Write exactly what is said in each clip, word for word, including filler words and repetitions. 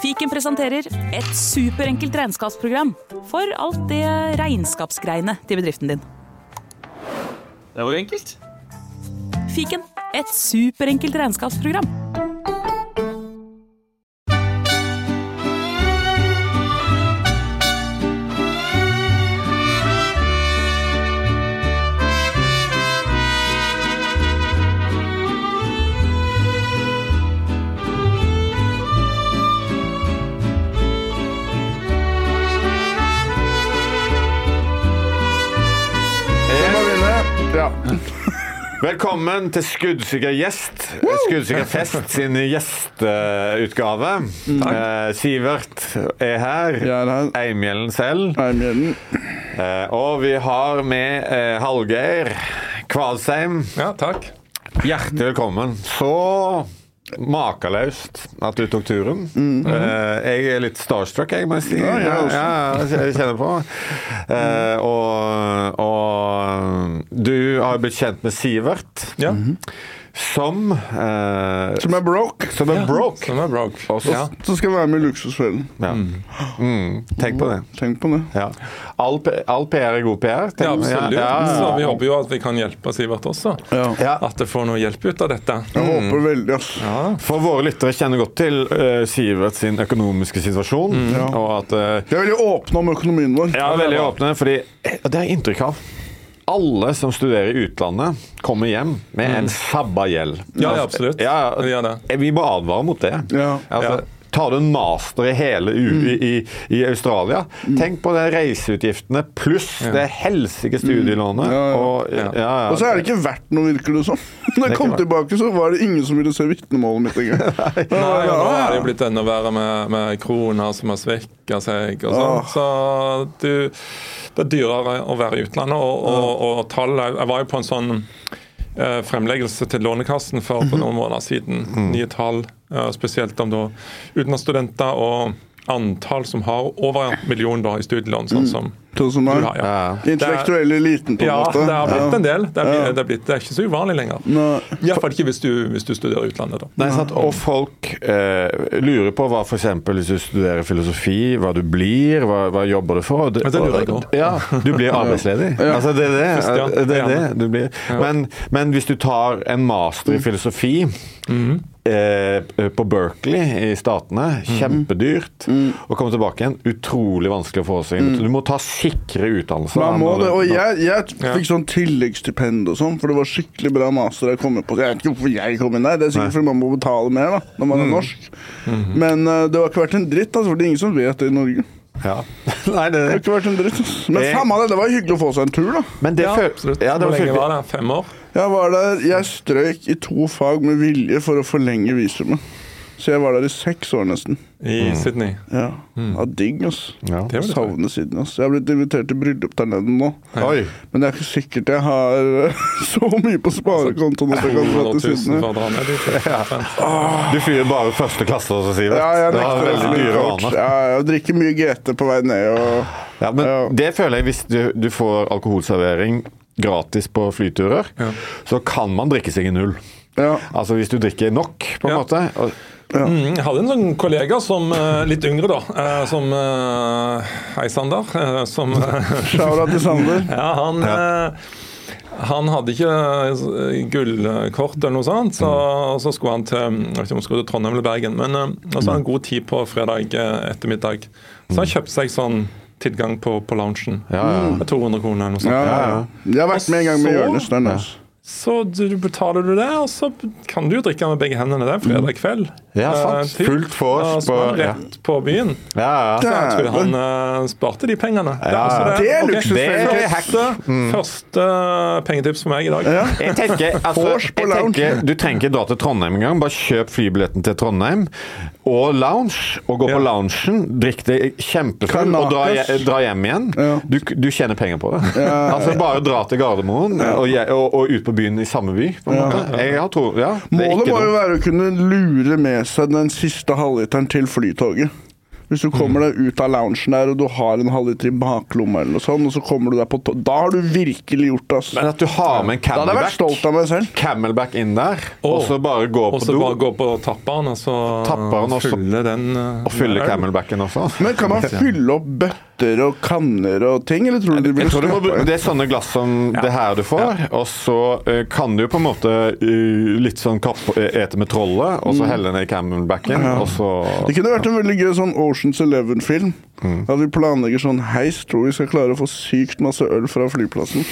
Fiken presenterer et superenkelt regnskapsprogram for alt det regnskapsgreiene til bedriften din. Det var enkelt. Fiken, et superenkelt regnskapsprogram. Ja. Velkommen til Skuddsikker gjest, Skuddsikker fest sin gjestutgave. Eh, Sivert er her, Jeg er her. Eimjellen selv. Eimjellen. Eh, og vi har med eh, Hallgeir Kvalsheim. Ja, takk. Hjertelig velkommen. Så makeløst at du tok turen. Mm. Eh, jeg er litt starstruck, jeg må si. Ja, jeg også. Ja, jeg kjenner på. Eh, og, og du har blitt kjent med Sivert. Ja. Som eh, Som er broke. Som er broke. Som er broke. Og så, Ja. Så skal jeg være med i Luksusfellen. ja. Mm. Tenk på det. Tenk på det. Ja. All, P- all P R er god P R. Ja, absolutt. Ja, ja, Så vi ja. håper jo at vi kan hjelpe Sivert også. Ja. Ja. At det får noe hjelp ut av dette. Jeg håper veldig, ass. Ja. For våre lyttere kjenner godt til uh, Sivert sin økonomiske situasjon. Ja. Og at uh, Jeg er veldig åpne om økonomien vår. Ja, veldig åpne, fordi det er inntrykk av. Alle som studerer i utlandet kommer hjem med en sabba gjeld. Ja, ja, absolutt. Ja, Vi gjør det. vi må advare mot det. Ja. Altså, Ja. tar du en master i hele U i, i, i Australia, tenk på det reiseutgiftene pluss det helsike studielånet. Ja, ja. Og, ja. Ja, ja. Og så er det ikke verdt noe, virker det som. Når jeg kom ikke tilbake, så var det ingen som ville se vitnemålet mitt engang. Nei, og nå er det jo blitt enda verre med, med kroner som har svekket seg og sånn. Ah. Så du, det er dyrere å være i utlandet, og, og, og tall Jeg var jo på en sånn eh, fremleggelse til Lånekassen for, for noen måneder siden. Nye tall, eh, spesielt om da utenlandsstudenter og antall som har over en million da, i studielån, sånn som Sånn som du er. har. Ja. Ja. Intellektuell eliten, på en Ja, måte. det har blitt en del. Det er, Ja. det er, blitt, det er ikke så uvanlig lenger. Nei. I hvert fall ikke hvis du, hvis du studerer i utlandet. da. Nei, sant? Og folk eh, lurer på hva for eksempel hvis du studerer filosofi, hva du blir, hva, hva jobber du for? Det, Ja, det lurer jeg på. Ja, du blir arbeidsledig. Altså, det er det. Først, ja. det, er det Ja. du blir. Men, men hvis du tar en master i filosofi eh, på Berkeley i Statene, kjempedyrt, og komme tilbake igjen, utrolig vanskelig å få seg inn. Du må ta sikre utdannelser. Man må når du- det, og jeg, jeg Ja. fikk sånn tilleggsstipend og sånn, for det var skikkelig bra master jeg kom inn på. Jeg vet ikke hvorfor jeg kom inn der, det er sikkert Nei. fordi man må betale mer da, når man er norsk. Men eh, det har ikke vært en dritt, altså, for det er ingen som vet det i Norge. Ja. Nei, det Det er har det. ikke vært en dritt, altså. Men Jeg- samme det, det var hyggelig å få seg en tur da. Men det Ja, føl- absolutt. Ja, det Hvor var lenge fyldig. var det? Fem år? Jeg var der, jeg strøk i to fag med vilje for å forlenge visumet. Så jeg var der i seks år nesten. I Sydney. Ja, ja digg, ass. Ja. Det var litt bra. Savner Sydney, ass. Jeg har blitt invitert til bryllup der nede nå. Oi. Men det er ikke sikkert jeg har så mye på sparekontoen at jeg kan dra til tusen Sydney. for å dra ned dit. Du flyr bare første klasse også, Sivert. Ja, jeg Du har nekter å veldig fly dyre kort. vaner. Ja, jeg drikker mye G T på vei ned og Ja, men Ja. det føler jeg hvis du, du får alkoholservering gratis på flyturer, Ja. så kan man drikke seg i null. ja. Altså hvis du drikker nok, på en Ja. måte. Og, Mm, jeg hadde en sånn kollega som eh, litt yngre, da. eh, Som eh, Hei, Sander. eh, Som eh, Shout-out til Sander. Ja, han eh, Han hadde ikke eh, gullkort eller noe sånt, så, så skulle han til jeg vet ikke om han skulle til Trondheim eller Bergen. Men eh, og så hadde han god tid på fredag eh, ettermiddag. Så han kjøpte seg sånn tilgang på, på loungen. ja, ja. Med to hundre kroner eller noe sånt. Ja, ja, ja. Jeg har vært med en gang med Så- Jørnes der, altså. Så du betaler du det, og så kan du jo drikke med begge hendene. Det er fredag kveld. Ja, sant. Eh, typ. Fullt vors Ja, så på- var det rett på byen. Ja, ja. Så jeg tror han eh, sparte de pengene. Ja, altså det er ok. luksusfelle. Det er første, første pengetips for meg i dag. Ja. Jeg tenker, altså, Vors på jeg lounge. tenker, du trenger ikke dra til Trondheim engang. Bare kjøp flybilletten til Trondheim og lounge, og gå Ja. på loungen, drikk det kjempefull, og dra, Kanakes. dra hjem igjen. Ja. Du, du tjener penger på det. Altså Bare dra til Gardermoen og, je- og, og ut på byen i samme by. På en måte. Jeg har tro, ja, det er Målet ikke må jo dumt. være å kunne lure med seg den siste halvliteren til flytoget. Hvis du kommer deg ut av loungen der, og du har en halvliter i baklomma eller noe sånt, og så kommer du deg på to- Da har du virkelig gjort det, altså. Men at du har med en Da hadde jeg vært camelback, stolt av meg selv. camelback inn der, og så bare gå Og på så do, bare gå på tapperen, og så Tapperen, og så- fylle den uh, og fylle med øl. camelbacken også. Men kan man fylle opp bøtter og kanner og ting, eller tror du de blir Jeg tror du må, strappa inn? det er sånne glass som det her du får, og så eh, kan du på en måte eh, litt sånn kapp, eh, ete med trollet, og så helle ned i camelbacken, og så... Det kunne vært en veldig gøy sånn Ocean's Eleven-film. At vi planlegger sånn heis, tror vi skal klare å få sykt masse øl fra flyplassen.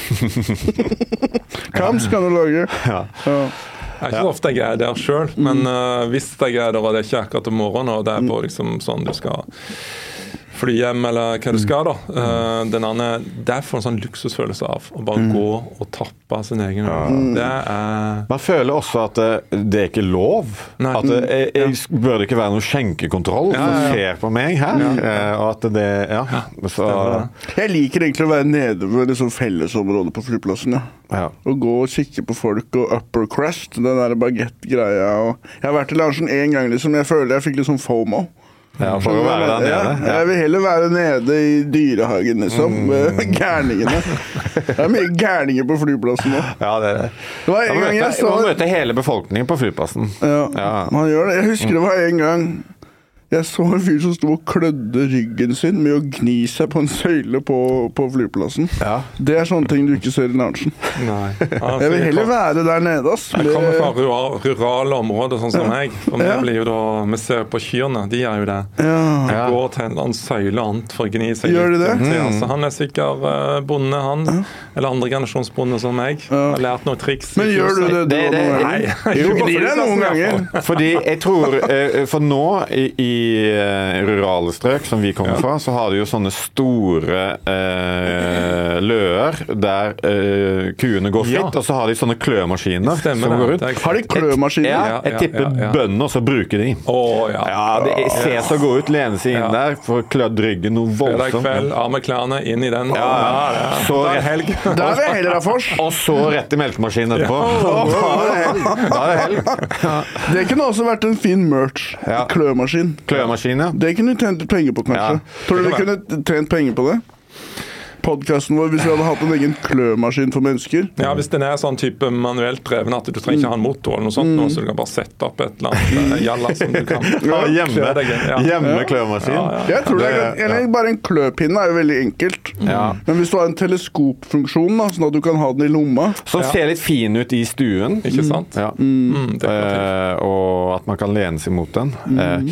Kams kan du lage. Ja. Ja. Det er ikke så ofte jeg er der sjøl, men uh, hvis jeg er der, og det er ikke akkurat om morgenen, og det er på liksom sånn du skal fly hjem, eller hva du skal, da. Uh, den andre, det er for en sånn luksusfølelse av å bare gå og tappe sin egen øl. Det er Man føler også at det, det er ikke lov. Nei. At det jeg, jeg, bør det ikke være noe skjenkekontroll Ja, som ja. skjer på meg her. eh, Og at det Ja. Så, Jeg liker egentlig å være nede ved liksom fellesområdet på flyplassen. Ja. ja. Og gå og kikke på folk og upper crust, den der baguette-greia. Og jeg har vært i loungen én gang, liksom. Jeg føler jeg fikk litt sånn FOMO. Ja, for å være der Ja, nede. jeg vil heller være nede i dyrehagen, liksom. Med gærningene. Det er mye gærninger på flyplassen nå. Ja, det er det. Det var Man en gang jeg møter, så man møter hele befolkningen på flyplassen. Ja, Ja. man gjør det. Jeg husker det var en gang jeg så en fyr som sto og klødde ryggen sin med å gni seg på en søyle på, på flyplassen. Ja. Det er sånne ting du ikke ser i loungen. Nei. Altså, Jeg vil heller være der nede, ass. Jeg kommer fra Med, rural, rurale områder, sånn som meg. For meg Ja. blir jo da, Vi ser på kyrne, de gjør jo det. ja. De Ja. går til en eller annen søyle annet for å gni seg Gjør de litt det? rundt. Ja, så han er sikkert uh, bonde, han. Eller andre generasjonsbonde som meg. Har lært noen triks. Men gjør du det, du Det- det- noen Nei, ganger? jeg Jo, gjorde gnir deg noen ganger. Fordi jeg tror eh, For nå i, i eh, rurale strøk som vi kommer fra, så har de jo sånne store eh, løer der eh, kuene går fritt, Ja. og så har de sånne klømaskiner Stemmer som det. går ut. Det er- Har de klømaskiner? Ja, Ja, jeg ja, tipper ja, ja. bøndene også bruker de. Å, ja. Ja, det ser så god ut. Lene seg inn Ja. der, får klødd ryggen noe Fredag voldsomt. kveld, av med klærne, inn i den. Ja, ja. Så Da er det rett- helg. Der vil jeg heller ha fors. Og så rett i melkemaskinen etterpå. Da er det helg. Da er det helg. Det kunne også vært en fin merch. Ja. Klømaskin. Klømaskin, ja. Det kunne du tjent litt penger på, kanskje. Ja. Tror du vi Det kan kunne tjent penger på det? Podkasten vår, hvis vi hadde hatt en egen klømaskin for mennesker. Ja, Hvis den er sånn type manuelt dreven at du trenger ikke ha en motor, eller noe sånt, nå, så du kan bare sette opp et eller annet eh, jalla som du kan Ja, hjemme, kle deg i. Ja. hjemme klømaskin. Ja, ja. Jeg tror det er, eller bare en kløpinne er jo veldig enkelt. Ja. Men hvis du har en teleskopfunksjon, da, sånn at du kan ha den i lomma. Som Ja. ser litt fin ut i stuen. Ikke sant? Ja. Mm, definitivt. Eh, og at man kan lene seg mot den. Eh,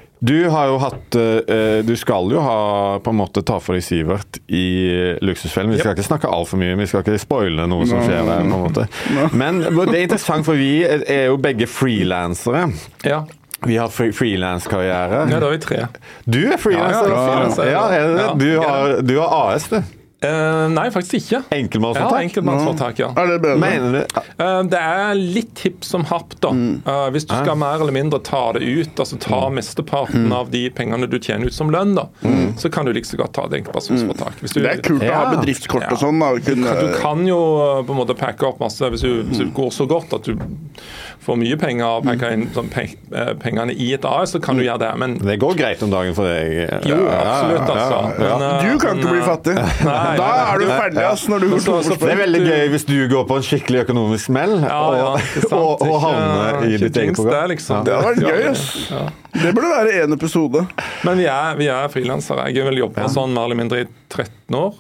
du har jo hatt eh, Du skal jo ha på en måte ta for deg Sivert i Luksusfellen. Vi skal ikke snakke altfor mye, vi skal ikke spoile noe som skjer der. på en måte. Men det er interessant, for vi er jo begge frilansere. Ja. Vi har fri frilanskarriere. ja, da er vi tre. Du er frilanser! Ja, ja, frilanser, ja, er det det? ja. Du har, du har A S, du. Eh, nei, faktisk ikke. Jeg har Enkeltmannsforetak. enkeltmannsforetak, ja. Er det bedre? Mener du? Eh, Det er litt hipp som happ, da. Eh, Hvis du skal mer eller mindre ta det ut, altså ta mesteparten av de pengene du tjener ut som lønn, da, så kan du like så godt ta det enkeltpersonsforetak. Hvis du- Det er kult å ha Ja. bedriftskort og sånn. da. å Kunne, Du kan jo på en måte pakke opp masse hvis du, hvis det går så godt at du får mye penger og pakker inn sånn, pe eh, pengene i et A S, så kan du gjøre det. Men Det går greit om dagen for deg. jo, Ja, ja, absolutt, ja, altså. ja, ja. Men, eh, du kan men, ikke bli eh, fattig. nei, Da er du nei, ferdig ass, når du Men går så- tom for så- Det er spenn. veldig gøy hvis du går på en skikkelig økonomisk smell Ja, ja, og, ikke sant. og, og Ikke- havner i ikke ditt eget minst program. det, liksom. Det hadde vært Ja, gøy, ass. Det burde være én episode. Men vi er, vi er frilansere. Jeg har vel jobba sånn mer eller mindre i tretten år.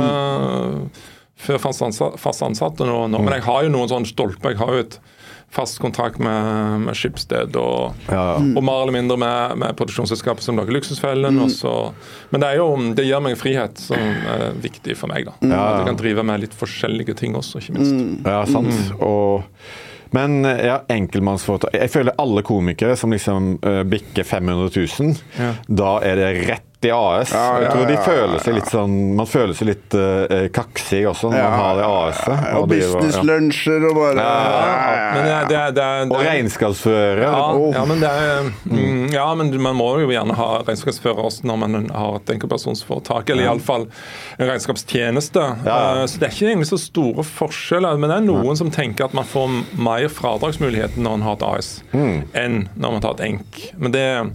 Uh, før fast ansatt, fast ansatt og nå, nå. Men jeg har jo noen sånne stolper. Jeg har jo et fast kontrakt med, med Schibsted og, Ja. og mer eller mindre med, med produksjonsselskapet som lager Luksusfellen. Og så, men det, er jo, det gir meg en frihet som er viktig for meg. da. Ja. At jeg kan drive med litt forskjellige ting også, ikke minst. Ja, sant. Og, men ja, enkeltmannsforetak. Jeg føler alle komikere som liksom uh, bikker fem hundre tusen, Ja. da er det rett i A S. Ja, ja, Jeg tror de ja, ja, føler seg litt sånn Man føler seg litt uh, kaksig også når Ja, man har det A S-et. Og businesslunsjer og bare Men det, det, det, det, Og regnskapsfører. Ja, Oh. ja, men det er, mm, ja, men man må jo gjerne ha regnskapsfører også når man har et enkeltpersonsforetak, eller iallfall en regnskapstjeneste. Ja. Uh, Så det er ikke egentlig så store forskjeller, men det er noen som tenker at man får mer fradragsmuligheter når man har et A S, enn når man tar et enk. Men det,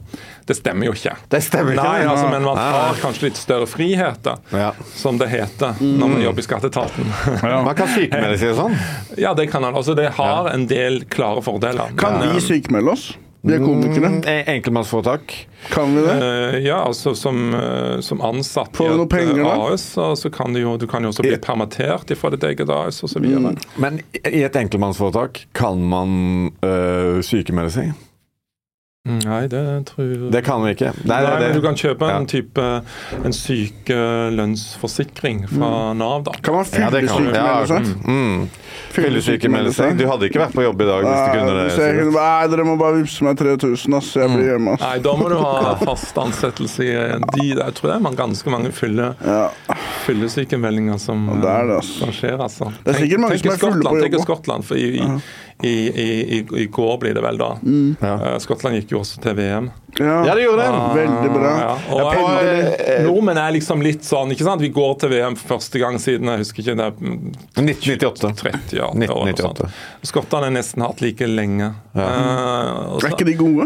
Det stemmer jo ikke. Det stemmer ikke. Nei, altså, men man Nei, har nei. kanskje litt større friheter, Ja. som det heter når man jobber i skatteetaten. Man kan sykemelde seg sånn. Ja, det kan man. Altså, det har en del klare fordeler. Kan Men, vi sykemelde oss? Vi er komikere. Mm, enkeltmannsforetak. Kan vi det? eh, ja, altså som, eh, som ansatt Får i du noe et penger, da? A S, så, så kan du jo, du kan jo også bli permittert fra ditt eget A S og så videre. Men i et enkeltmannsforetak kan man øh, sykemelde seg? Nei, det tror jeg Det kan vi ikke. Nei, det, men du kan kjøpe en Ja. type en sykelønnsforsikring fra Nav, da. Kan man Ja, det kan vi. fyllesykemelde Ja, seg? mm. Fyllesykemelde seg. Du hadde ikke vært på jobb i dag hvis du kunne det. Hvis jeg kunne, nei, dere må bare vippse meg tre tusen, ass. Jeg blir hjemme, ass. Nei, da må du ha fast ansettelse i de Jeg tror det er man- ganske mange fylle, Ja. fyllesykemeldinger som, det er det, altså. som skjer, altså. Det er sikkert mange tenk, som er fulle på Skottland, jobb tenk også. Skottland, for i, i, i, i, i går blir det vel da. Ja. Eh, Skottland gikk jo også til V M. Ja, Ja, det gjorde det. Veldig bra. Ja, og Jeg jeg, pendler. nordmenn er liksom litt sånn, ikke sant? Vi går til V M for første gang siden, jeg husker ikke det, nitten nittiåtte. tretti år. nitten år og nittiåtte. sånt. Skottene har nesten hatt like lenge. Eh, og Er så- ikke de gode?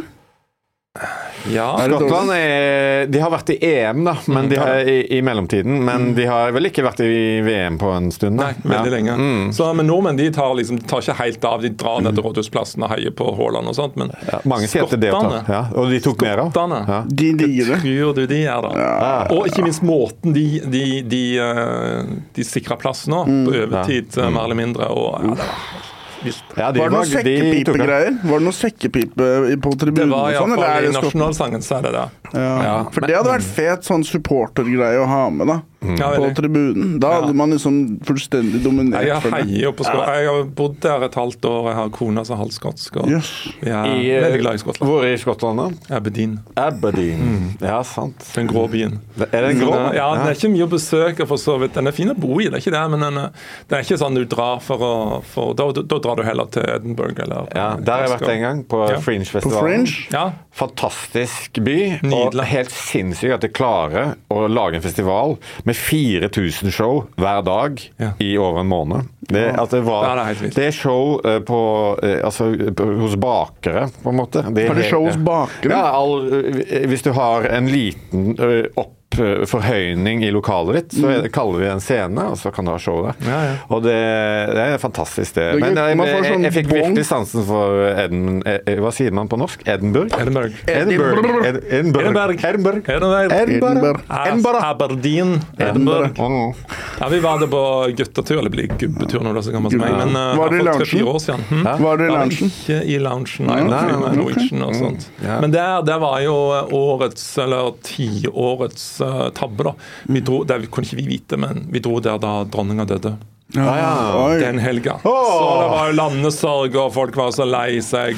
ja, Er det Skottland er, de har vært i E M da, men de har, i, i mellomtiden, men de har vel ikke vært i V M på en stund. Da. Nei, veldig Ja. lenge. Mm. Så, men nordmenn de tar, liksom, de tar ikke helt av. De drar ned til Rådhusplassen og heier på Haaland og sånt. Men Ja, mange sier at det er det å ta. Ja, og de tok mer av. skottene, Ja. De digger det. tror du de er da? Ja. Og ikke minst måten de, de, de, eh, de sikrer plass nå, på overtid, eh, mer eller mindre. Og, ja, det var vilt. Ja, de Var det noen var- de tok av. sekkepipegreier? Var det noe sekkepipe i- på Det tribunen var og sånn? Eller iallfall er i det Skottland? nasjonalsangen, så er det det. Ja. Ja, For det hadde vært fet sånn supportergreie å ha med, da. Ja, På veldig. tribunen. Da hadde Ja. man liksom fullstendig dominert. Jeg for det. heier jo på Skottland. Jeg har bodd der et halvt år. Jeg har kone som er halvskotsk. Og Yes. jeg er I, eh, veldig glad i Skottland. Hvor i Skottland da? Aberdeen. Aberdeen. Ja, sant. Den grå byen. Er det en grå? Men, ja, den er ikke mye å besøke, for så vidt. Den er fin å bo i, det er ikke det, men den er, det er ikke sånn du drar for å for, da, da drar du heller til Edinburgh eller Ja, der har jeg vært en gang, på Ja. På Fringe-festivalen. Fringe? Ja. Fantastisk by, og Nydelig. helt sinnssykt at de klarer å lage en festival med fire tusen show hver dag Ja. i over en måned. Det, at det, var, Ja, det er helt vilt. det er show eh, på, eh, altså, på, hos bakere, på en måte. Det er Har de helt- show hos bakere? Ja, all, eh, hvis du har en liten eh, opp eh, forhøyning i lokalet ditt, så er det, kaller vi det en scene, og så kan du ha show der. Ja, ja. Og det, det er fantastisk, det. Det er Men gøy. jeg, Man får jeg, sånn jeg fikk bong. virkelig sansen for Edin, eh, Hva sier man på norsk? Edinburgh? Edinburgh. Edinburgh. Ed- Edinburgh. Edinburgh. Edinburgh. Edinburgh. Edinburgh. Edinburgh. Aberdeen. Edinburgh. Mm. Ja, vi var der på guttetur, eller blir gubbetur når du er så gammel som meg, men uh, Var det i for loungen? tre-fire år siden. Hm? Ja. Var det i Ja, loungen? ikke i loungen, nei. Nei, Da flyr vi nei, med Norwegian og sånt. Ja. Men det, det var jo årets, eller tiårets uh, tabbe, da. Vi dro, det kunne ikke vi vite, men vi dro der da dronninga døde. Ah, ja. Oi. Den helga. Åh! Så det var jo landesorg, og folk var så lei seg,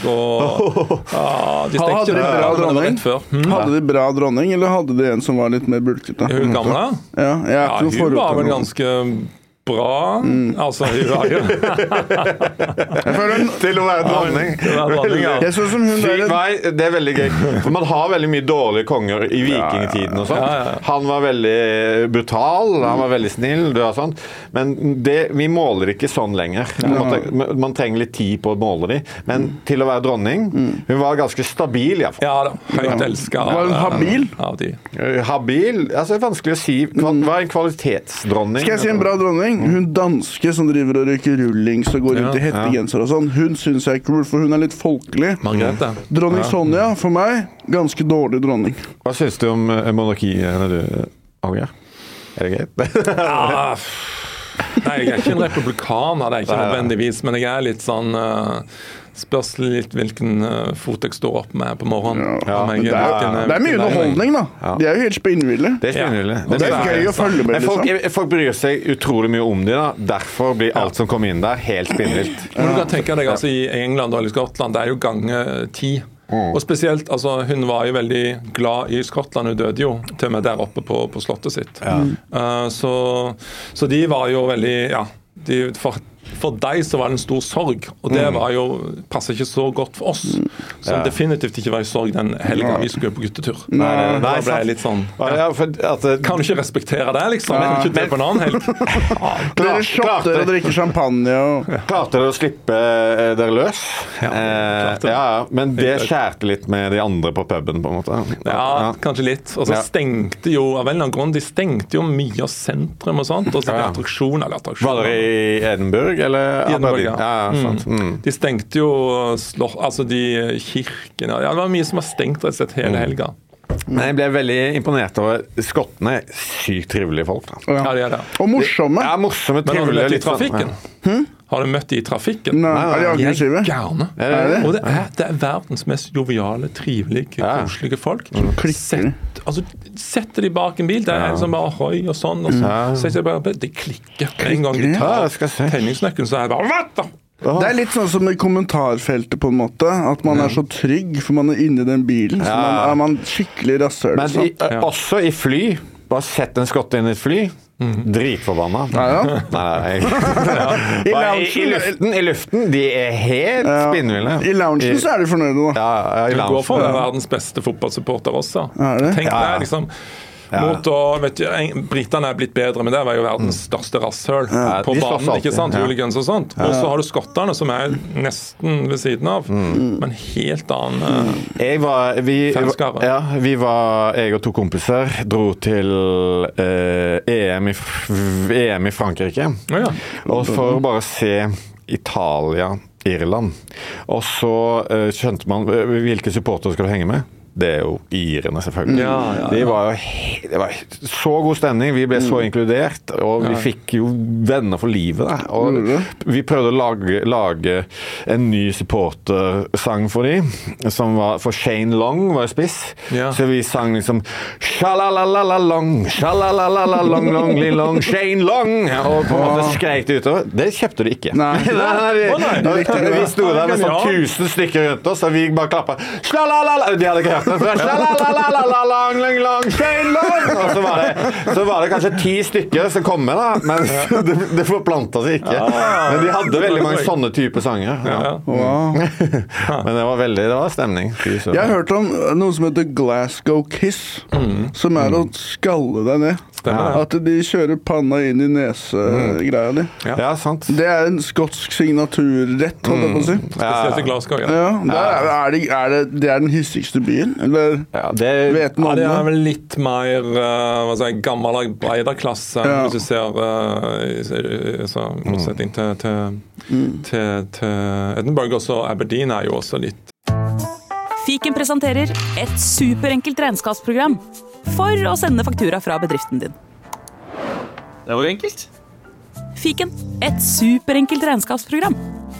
og ja, De Hadde stekte de bra det var dronning? rett før. Hm? Hadde de bra dronning, eller hadde de en som var litt mer bulkete? Hun gamle? Ja, jeg er Ja, ikke noe hun forhold var til vel henne. ganske bra. Altså, hun var jo Jeg føler hun- Til å være dronning. Det var dronning, ja. Jeg så som hun Fy der meg, det er veldig gøy. For man har veldig mye dårlige konger i vikingtiden og sånn. Ja, ja, ja. Han var veldig brutal, han var veldig snill, du og sånn. Men det, vi måler ikke sånn lenger. På en måte, man trenger litt tid på å måle de. Men til å være dronning, hun var ganske stabil iallfall. Ja da. Høyt elska. Var hun habil? Av de. Habil? Altså, det er vanskelig å si. Hva hva er en kvalitetsdronning? Skal jeg si en bra dronning? Hun danske som driver og røyker rullings og går rundt i Ja, hettegenser og sånn, hun syns jeg er kul, for hun er litt folkelig. Margrethe. Dronning Sonja, for meg, ganske dårlig dronning. Hva syns du om eh, monarkiet, når du Alger? Er det greit? Ja, nei, jeg er ikke en republikaner, det er ikke nødvendigvis, men jeg er litt sånn uh, Spørs litt hvilken uh, fot jeg står opp med på morgenen. Ja, Om jeg men det, er, hvilken, uh, det er mye hvilken vei jeg- underholdning, da. Ja. De er jo helt spinnville. Det er spinnville. Og det er gøy å følge med, Men folk, liksom. folk bryr seg utrolig mye om de da. Derfor blir alt som kommer inn der, helt spinnvilt. Men du kan tenke deg, altså I England og i Skottland, det er jo gange ti. Og spesielt, altså Hun var jo veldig glad i Skottland. Hun døde jo til og med der oppe på, på slottet sitt. Uh, så, så de var jo veldig Ja, de, for for deg så var det en stor sorg, og det var jo, passer ikke så godt for oss, som Ja. definitivt ikke var i sorg den helgen vi skulle på guttetur. Nei, da ble sant. jeg litt sånn, Ja, for at det, kan du ikke respektere det, liksom? Kan du ikke dø på en annen helg? Dere shotter og drikker champagne og klarte dere å slippe eh, dere løs? Ja, eh, klarte det. ja, ja, men det Helt klart. skjærte litt med de andre på puben, på en måte. Ja, kanskje litt. Og så Ja. stengte jo, av en eller annen grunn, de stengte jo mye av sentrum og sånt, og så Ja, ja. attraksjon eller attraksjon. Var dere i Edinburgh, eller? I Edinburgh, Aberdeen? ja. ja, sant. Mm. De stengte jo slå, altså de kirkene. Ja, det var mye som var stengt rett og slett hele helga. Men jeg ble veldig imponert over skottene. Sykt trivelige folk. Da. Ja, det er det. Og morsomme. Ja, morsomme, Men har du trivelige. møtt i litt sånn- trafikken? Hm? Har du møtt de i trafikken? Nei, er de De er aggressive? gærne. Er det? Og det er, det er verdens mest joviale, trivelige, Ja. koselige folk. klikker. Sett, altså, setter de bak en bil, det er liksom bare høy og sånn, og så setter de bare Det klikker. En gang de Ja, tar jeg skal se. tenningsnøkkelen, så er det bare What the? Det er litt sånn som i kommentarfeltet, på en måte. At man er så trygg, for man er inni den bilen. Så Ja. man, er man skikkelig rasshøl. Men i, liksom. eh, også i fly. Bare sett en skotte inn i et fly. Dritforbanna. Ja, ja. Nei, nei. I Bare I, i, loungen- luften, I luften, de er helt Ja. spinnville. I loungen så er de fornøyde, da. Ja, ja, i Du går for å loungen. være verdens beste fotballsupporter også. Er det? Tenk Ja. deg liksom Ja. mot å, vet du, en- Britene er blitt bedre, men det var jo verdens største rasshøl Ja, på de slåss banen. ikke alltid. sant? Ja. Hooligans og sånt. Og så har du skottene, som er nesten ved siden av, men helt annen eh, Jeg var, vi, Fanskare. ja, vi var, jeg og to kompiser dro til eh, E M, i, F- E M i Frankrike. Å ja. Og for å bare se Italia, Irland. Og så eh, skjønte man eh, hvilke supportere skal du henge med. Det er jo irene, selvfølgelig. Ja, ja, ja. De var jo he- det var så god stemning. Vi ble så inkludert, og vi Ja. fikk jo venner for livet. Da. Og vi prøvde å lage, lage en ny supportersang for dem, som var for Shane Long var jo spiss. Ja. Så vi sang liksom Shalalalalong, shalalalalong, long, li, long, Shane Long, og på en måte skrek det utover. Det kjøpte de ikke. Nei. vi, Å, nei. vi sto der med sånn Ja. tusen stykker rundt oss, og vi bare klappa. Slalalala, de hadde ikke hørt det før. Slalalala, lang, lang, lang, Shane Long. Og så var, det, så var det kanskje ti stykker som kom med, da, men det, det forplanta seg ikke. Men de hadde veldig mange sånne type sanger. Ja. Ja. Wow. Men det var veldig, det var stemning. Fy søren. Jeg har hørt om noe som heter Glasgow Kiss, som er å skalle deg ned. Stemmer det. At de kjører panna inn i nesegreia di. Ja, sant. Det er en skotsk signaturrett, holdt jeg på å si. Spesielt i Glasgow. Ja. Ja, der er, er, det, er det, det er den hissigste byen, eller Ja, det, vet Ja, noen det om er det? vel litt mer uh, hva skal jeg, gammel arbeiderklasse, Ja. hvis du ser uh, i, i, i så, motsetning til, til, til, til Edinburgh. Og så Aberdeen er jo også litt Fiken presenterer et superenkelt regnskapsprogram for å sende faktura fra bedriften din. Det var jo enkelt. Fiken, et superenkelt regnskapsprogram.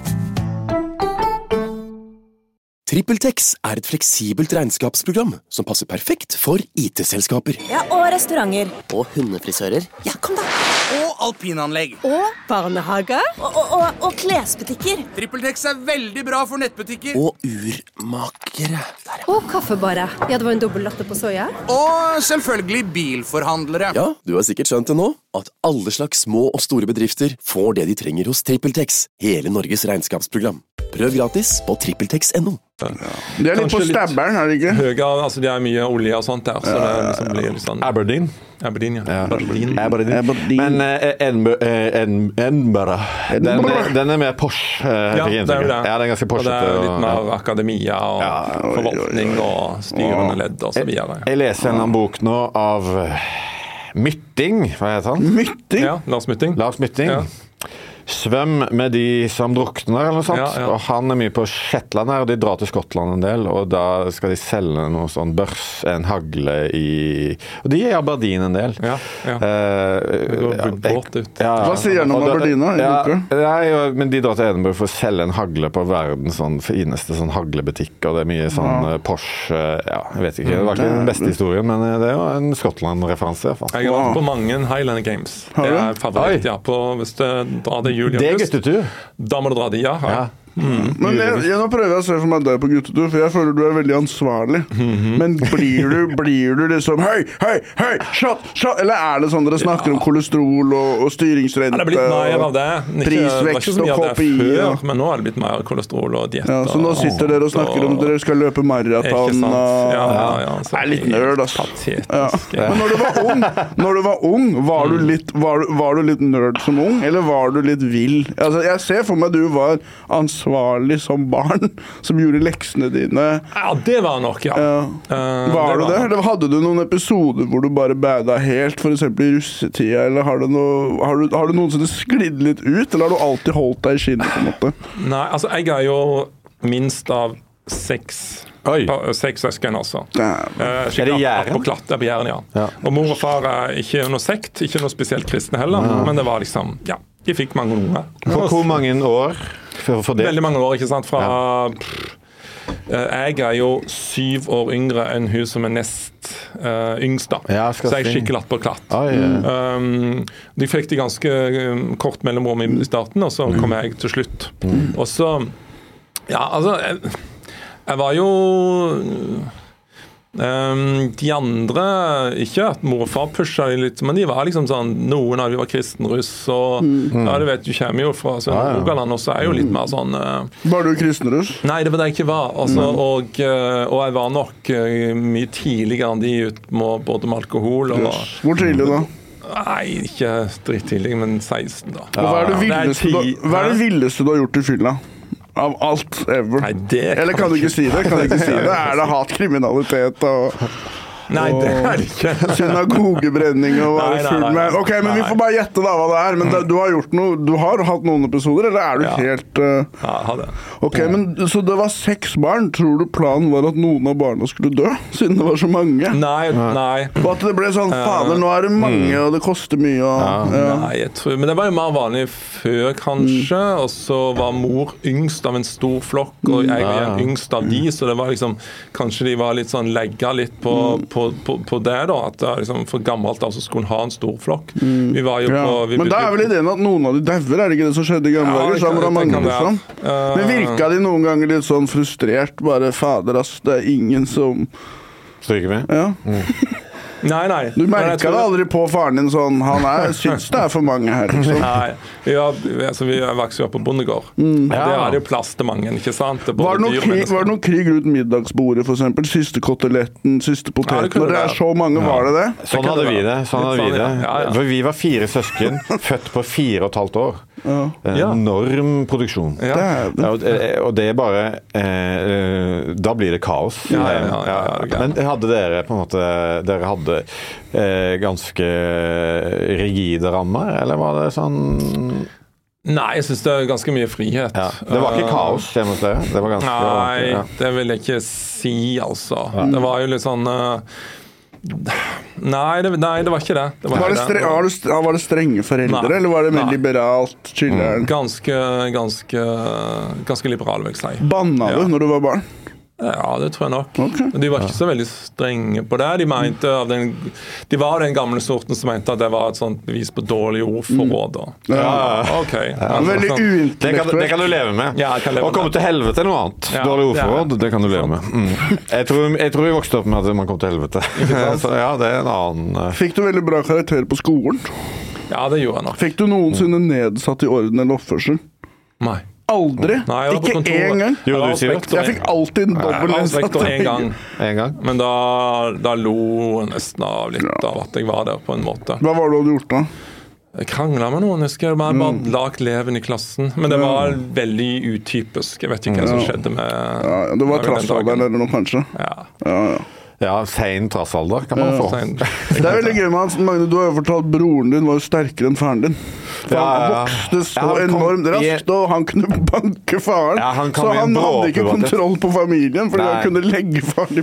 TrippelTex er et fleksibelt regnskapsprogram som passer perfekt for I T-selskaper. Ja, og restauranter. Og hundefrisører. Ja, kom da. Og alpinanlegg. Og barnehager. Og, og, og, og klesbutikker. TrippelTex er veldig bra for nettbutikker. Og urmakere. Der, ja. Og kaffebarer. Ja, det var en dobbel latte på soya. Og selvfølgelig bilforhandlere. Ja, du har sikkert skjønt det nå, at alle slags små og store bedrifter får det de trenger hos TrippelTex. Hele Norges regnskapsprogram. Prøv gratis på trippeltex punktum no. De er litt på Kanskje litt stabberen, er det ikke? høyere, altså de er mye olje og sånt der, så det liksom blir litt sånn Aberdeen. Aberdeen, ja. Ja. Aberdeen. Aberdeen. Aberdeen. Men eh, Edinburgh, eh, Edin- Edinburgh den, Edinburgh. den er mer Porsche. eh, Ja, fikk jeg det er jo inntrykk det. av. Ja, det er ganske og det Porsche. er litt mer akademia og Ja, forvaltning og styrende ledd og så videre. Jeg leser en annen bok nå av eh, Mytting, hva heter han? Mytting. Ja, Lars Mytting. Lars Mytting. Ja. Svøm med de som drukner, eller noe sånt. Ja, ja. Og han er mye på Shetland her, og de drar til Skottland en del, og da skal de selge noe sånn børs, en hagle i Og de er i Aberdeen en del. Ja, ja. Eh, Det går ja, båt ut. ja, Hva sier han om og da- Aberdeen da, i ja, boka? nei, jo, men de drar til Edinburgh for å selge en hagle på verdens sånn fineste sånn haglebutikk, og det er mye sånn eh, Porsche Ja, jeg vet ikke, det var ikke den beste historien, men eh, det er jo en Skottland-referanse, i hvert fall. Jeg har vært på mange Highland Games. Har Det du? er favoritt, Oi. ja. På, hvis du drar til juli Det er august, guttetur. da må du dra dit, ja. Ja. Mm. Men jeg, jeg, nå prøver jeg å se for meg deg på guttetur, for jeg føler du er veldig ansvarlig. Mm-hmm. Men blir du, blir du liksom Hei, hei, hei, shot, shot Eller er det sånn dere snakker ja. om kolesterol og, og styringsrente? Ja, det er blitt mer av det. Ikke, prisvekst det og K P I. Før, ja. Men nå er det blitt mer kolesterol og diett. Ja, så nå sitter dere og snakker om dere skal løpe maraton. Ikke sant. Ja, ja, ja. Det er litt nerd, altså. Patetisk. Ja. Men når du var ung, når du var ung, var du litt, var, var du litt nerd som ung, eller var du litt vill? Altså, jeg ser for meg du var ansvarlig som barn, som gjorde leksene dine. Ja, det var nok, ja. ja. Uh, var du det? Nok. Eller hadde du noen episoder hvor du bare bada helt, for eksempel i russetida, eller har du, noe, har du, har du noensinne sklidd litt ut, eller har du alltid holdt deg i skinnet, på en måte? Nei, altså, jeg er jo minst av seks Oi. Seks søsken også. Ja. Uh, er det Jæren? På klatt, det er på Jæren, ja. ja. Og mor og far er ikke noe sekt, ikke noe spesielt kristne heller, ja. Men det var liksom, ja, de fikk mange unger. For hvor mange år for, for det? Veldig mange år, ikke sant? Fra, ja. pff, jeg er jo syv år yngre enn hun som er nest uh, yngst da. Ja, så jeg er skikkelig latt på klatt. Oh, yeah. um, de fikk de ganske um, kort mellomrom i starten, og så mm. kom jeg til slutt. Mm. Og så, ja, altså... Jeg, Jeg var jo um, de andre, ikke at mor og far pushet de litt, men de var liksom sånn, noen av de var kristenruss, og mm. ja, du vet, du kommer jo fra sånn, ah, ja. Rogaland, og så er jo litt mer sånn uh, Var du kristenruss? Nei, det var det jeg ikke var, altså, mm. og, uh, og jeg var nok uh, mye tidligere enn de ut med både med alkohol og... Yes. Hvor tidlig da? Nei, ikke drittidlig, men seksten da. Og hva er det villeste, ja. du, hva er det villeste du har gjort i fylla? Av alt ever. Nei, det kan Eller kan du ikke si det? Kan du ikke si det? Er det hatkriminalitet og... Nei, det er det ikke. Synagogebrenning og være full med... Ok, men nei. Vi får bare gjette da hva det er. Men da, du har gjort noe... Du har hatt noen episoder, eller er du ja. helt... Uh... Ja, jeg har det. Ok, men så det var seks barn. Tror du planen var at noen av barna skulle dø? Siden det var så mange? Nei, nei. Og at det ble sånn, fader, nå er det mange, og det koster mye, og... Ja. Ja. Nei, jeg tror... Men det var jo mer vanlig før, kanskje. Mm. Og så var mor yngst av en stor flokk, og jeg var en yngst av de, så det var liksom... Kanskje de var litt sånn legget litt på... Mm. på, på, på det da, at det liksom for gammelt altså skulle ha en stor flokk. Mm. Vi var jo ja. på... Vi men da er vel ideen at noen av de dauer, er det ikke det som skjedde i gamle dager? Ja, det, det, det liksom. uh, men virka de noen ganger litt sånn frustrert, bare fader ass, det er ingen som... Stryker med? Ja. Mm. Nei, nei. Du merket det aldri på faren din sånn, han er, syns det er for mange her, liksom. Nei, vi, har, altså, vi vokste jo opp på bondegård. Mm. Ja. Det er jo plass til mange, ikke sant? Det var, det krig, var det noen krig rundt middagsbordet, for eksempel? Siste koteletten, siste poteten, ja, når det er så mange, ja. Var det det? Sånn hadde vi det, sånn hadde vi det. Ja, ja. For vi var fire søsken, født på fire og et halvt år. Ja. Enorm produksjon. Ja. Ja, og, og det er bare, eh, da blir det kaos. Ja, ja, ja, ja, ja. Men hadde dere på en måte, dere hadde Eh, ganske rigide rammer, eller var det sånn? Nei, jeg synes det er ganske mye frihet. Ja. Det var ikke kaos hjemme hos dere? Det var ganske Nei, ja. det vil jeg ikke si, altså. Ja. Det var jo litt sånn... Uh, Nei det, nei, det var ikke det. det, var, var, det ikke stre- det. Var, det var det strenge foreldre, nei. Eller var det mer liberalt? Mm. Ganske, ganske, ganske liberale, vil jeg si. Banna du ja. Når du var barn? Ja, det tror jeg nok. Okay. De var ikke så veldig strenge på det. De mente av den, de var den gamle sorten som mente at det var et sånt bevis på dårlig ordforråd. Mm. Ja, ja, ok. Ja, veldig uintellektuelt. Det, kan, det kan du leve med. Ja, jeg kan leve Å komme til helvete er noe annet. Ja, dårlig ordforråd, det, det kan du leve med. Mm. Jeg, tror, jeg tror vi vokste opp med at man kom til helvete. Så ja, det er en annen... Uh... Fikk du veldig bra karakter på skolen? Ja, det gjorde jeg nok. Fikk du noensinne nedsatt i orden eller oppførsel? Nei. Aldri? Nei, ikke én gang? Jo, du sier det. Jeg fikk alltid en dobbel nedsatt. En gang. En gang. Men da, da lo jeg nesten av litt ja. Av at jeg var der på en måte. Hva var det du hadde gjort da? Jeg kranglet med noen, jeg husker bare, bare mm. lagt leven i klassen. Men det var veldig utypisk. Jeg vet ikke hva som skjedde med... Ja, det var trassalderen eller noe, kanskje. Ja. Ja, ja. Ja, sen trassalder kan man få. Sein. Det er veldig gøy, Magne. Magne, du har jo fortalt broren din var jo sterkere enn faren din. For han ja, ja. Vokste så ja, enormt raskt, og han kunne banke faren. Ja, han så han hadde ikke kontroll på familien, fordi han kunne legge faren i bøtten.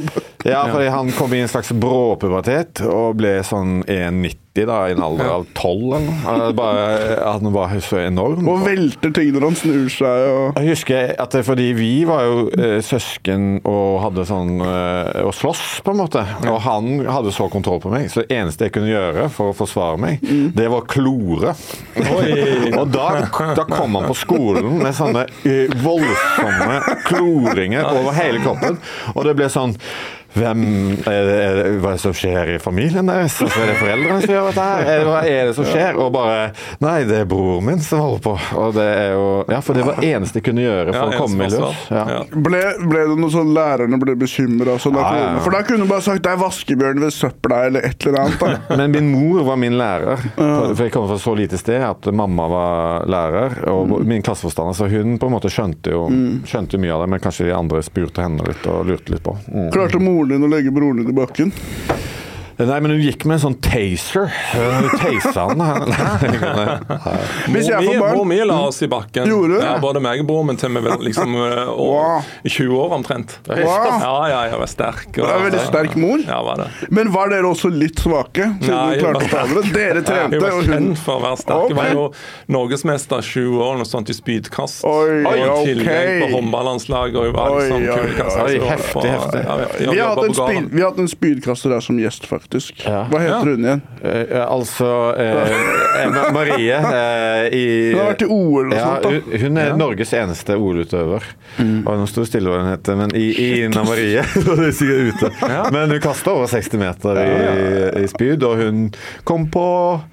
Ja, fordi han kom i en slags bråpubertet og ble sånn en nitti da, i en alder av tolv eller noe. Bare, han var så enorm. Og velter ting når han snur seg. Og... Jeg husker at det, fordi vi var jo eh, søsken og hadde sånn eh, å slåss på en måte. Og han hadde så kontroll på meg. Så det eneste jeg kunne gjøre for å forsvare meg, mm. det var klore. Og da, da kom han på skolen med sånne eh, voldsomme kloringer over hele kroppen. Og det ble sånn Hvem er det, er det, hva er det som skjer i familien deres? Altså, er det foreldrene som gjør dette her? Er det, hva er det som skjer? Og bare, nei, det er bror min som holder på. Og det er jo, ja, for det var det eneste jeg kunne gjøre for ja, å komme med løs. Ja. Ble, ble det noe sånn lærerne ble bekymret? Sånn ja, ja, ja. For da kunne du bare sagt, det er vaskebjørn ved søpla eller et eller annet. Da. Men min mor var min lærer. For jeg kom fra så lite sted at mamma var lærer, og mm. min klasseforstander, så hun på en måte skjønte jo, skjønte mye av det, men kanskje de andre spurte henne litt og lurte litt på. Mm. Klarte mor din å legge broren din i bakken? Nei, men hun gikk med en sånn taser. Hun taser han. Hvis jeg får barn... Mor mi la oss i bakken. Gjorde du? Ja, både meg og broren min til meg liksom år, wow. i tjue år omtrent. Wow. Ja, ja, jeg var sterk. Og, det var veldig sterk mor. Ja, var det. Men var dere også litt svake? Siden Nei, du klarte å ta det? Dere trente, jeg var og hun... kjent for å være sterk. Okay. Jeg var jo norgesmester sju år, noe sånt i spydkast. Oi, og i tillegg okay. på håndballandslag, og jeg var liksom kulekast. Oi, heftig, heftig. Ja, vi har hatt en, spyd, vi har hatt en spydkaster der som gjest, faktisk. Ja. Hva heter hun igjen? Uh, altså uh, Marie uh, i, Hun har vært i O L og ja, sånt da. Hun, hun er ja. Norges eneste O L-utøver. Mm. Og nå står stille hva hun heter, men i, i Ina Marie så det er sikkert ute. Ja. Men hun kastet over seksti meter i, i spyd, og hun kom på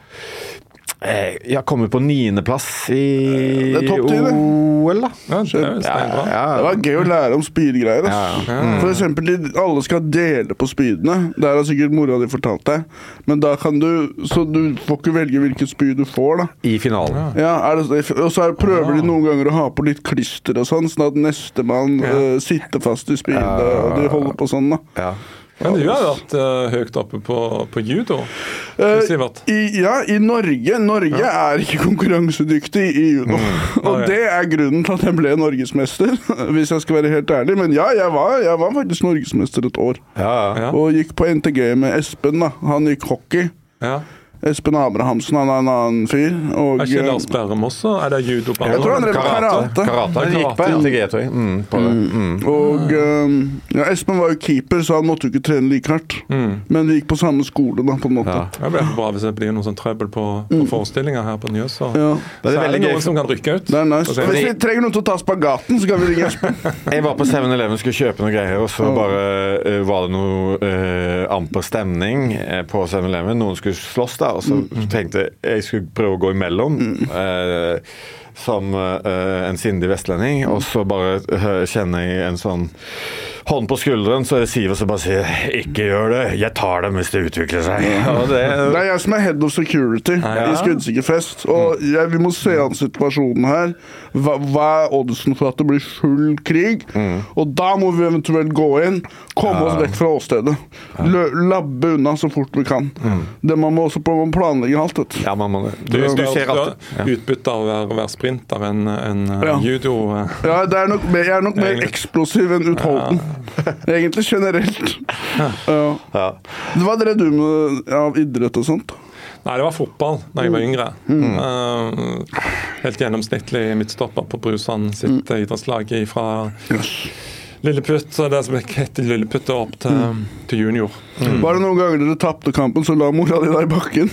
Jeg kom på niende plass i O L da. Ja, det, er ja, ja, det var gøy å lære om spydgreier. Ja, ja. For eksempel, alle skal dele på spydene. Det har sikkert mora di fortalt deg. Men da kan du, så du får ikke velge hvilket spyd du får da. I finalen. Ja, er det, og så er, prøver de noen ganger å ha på litt klister og sånn, sånn at neste mann ja. uh, sitter fast i spydet, ja. Og de holder på sånn da. Ja. Men du har vært uh, høyt oppe på, på judo, uh, i, ja, i Norge. Norge ja. Er ikke konkurransedyktig i judo. Mm. Og det er grunnen til at jeg ble norgesmester, hvis jeg skal være helt ærlig. Men ja, jeg var, jeg var faktisk norgesmester et år. Ja, ja. Og gikk på N T G med Espen da. Han gikk hockey. Ja. Espen Abrahamsen, han er en annen fyr. Og, er ikke Lars Berrum også? Er det judo? Jeg tror han drev på karate. Karate, han gikk på N T G, tror jeg. Mm, på det. Mm. Og um, ja, Espen var jo keeper, så han måtte jo ikke trene like hardt. Mm. Men vi gikk på samme skole da, på en måte. Ja. Det blir bra hvis det blir noen sånn trøbbel på, på mm. forestillinger her på Njøs. Så, ja. så er det noen som kan rykke ut. Det er nice. Og hvis vi trenger noen til å ta spagaten, så kan vi ringe Espen. Jeg var på seven eleven, skulle kjøpe noen greier, og så oh. bare uh, var det noe uh, amper stemning uh, på seven eleven. Noen skulle slåss da, og så mm. tenkte jeg skulle prøve å gå imellom mm. eh, som eh, en sindig vestlending, og så bare eh, kjenner jeg en sånn hånd på skulderen, så er det Siver som bare sier ikke gjør det, jeg tar dem hvis det utvikler seg. Ja, det, det er jeg som er head of security ja. I Skuddsikker Fest, og jeg, vi må se an situasjonen her. Hva, hva er oddsen for at det blir full krig? Mm. Og da må vi eventuelt gå inn, komme ja. Oss vekk fra åstedet. Lø, labbe unna så fort vi kan. Mm. Det man må også på å planlegge alt. Vet. Ja, man må det. Du, du, du ser at ja. Utbytte av å være, være sprinter enn en, ja. judo. Ja, det er nok, jeg er nok mer eksplosiv enn utholden. Ja. Egentlig generelt. Ja. Ja. Hva drev du med av idrett og sånt? Nei, det var fotball da jeg var yngre. Mm. Uh, helt gjennomsnittlig midtstopper på Brusan sitt mm. idrettslag fra yes. Lilleputt, det som heter Lilleputt, opp til, mm. til junior. Mm. Var det noen ganger dere tappte kampen, så la mora di deg i bakken?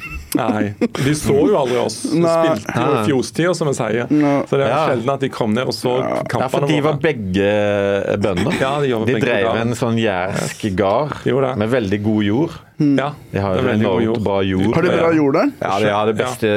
Nei, de så jo aldri oss. De spilte jo i fjostida, som jeg sier. Nei. Så det var ja. Sjelden at de kom ned og så ja. Kampene. Ja, for de var begge bønder. Ja, de, de drev gar. En sånn jærsk gard med veldig god jord. Mm. Ja, de har jo enormt bra jord. Har de bra jord der? Ja, de har det beste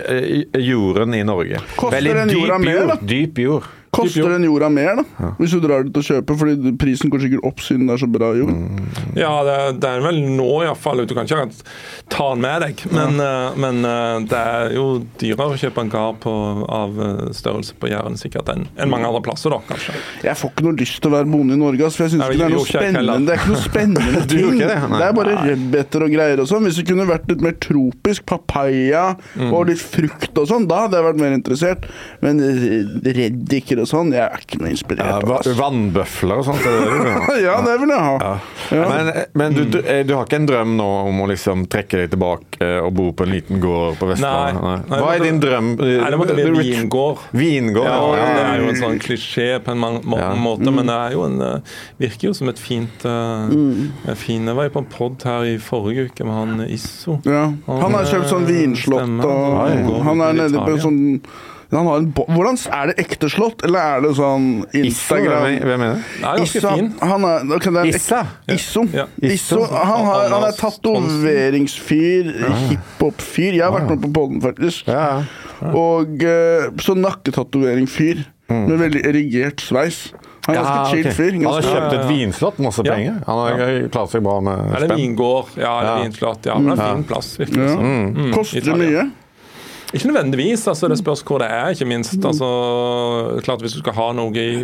ja. Jorden i Norge. Koster veldig en jorda dyp mer, jord, da? Dyp jord. Koster den jorda mer da? Ja. Hvis du drar det til å kjøpe, fordi prisen går sikkert opp siden det er så bra jord. Mm. Ja, det, det er vel nå i hvert fall. Du kan ikke ta den med deg, men, ja. uh, men uh, det er jo dyrere å kjøpe en gard på, av størrelse på Jæren sikkert enn en mange andre plasser da, kanskje. Jeg får ikke noe lyst til å være bonde i Norge, for jeg synes ikke det er noe spennende. Det er ikke noe spennende ting. Det? det er bare rødbeter og greier og sånn. Hvis det kunne vært litt mer tropisk, papaya mm. og litt frukt og sånn, da hadde jeg vært mer interessert. Men reddiker og sånn, jeg er ikke noe inspirert. Ja, vannbøfler og sånt. Det det ja, det vil jeg ha. Ja. Ja. Men, men du, du, du har ikke en drøm nå om å liksom trekke deg tilbake og bo på en liten gård på Vestlandet? Nei. Nei. Hva er din drøm? Nei, det måtte bli vingård. Vingård, ja. ja. Det er jo en sånn klisjé på en må ja. måte, men det er jo en, virker jo som et fint uh, mm. fin. Jeg var jo på en podd her i forrige uke med han Isso. Ja. Han, han har kjøpt sånn vinslott, og han er nede på en sånn han har en hvordan er det ekte slott, eller er det sånn Instagram? Issa, hvem er det? Nei, ganske fin. Han er, okay, det er Issa? Isso. Ja. Isso. Han, har, han er tatoveringsfyr, ja. hiphop-fyr. Jeg har vært med på podden, faktisk. Ja. Ja. Og uh, så nakketatovering-fyr, mm. med veldig erigert sveis. Han er ganske ja, chill fyr. Okay. Han har kjøpt et vinslott, masse ja. penger. Han har ja. klart seg bra med spenn. Eller vingård, ja, eller ja. vinslott. Ja, men det er en fin plass, virkelig. Ja. Mm. Mm. Koster det mye? Ikke nødvendigvis, altså det spørs hvor det er, ikke minst. Altså, klart hvis du skal ha noe i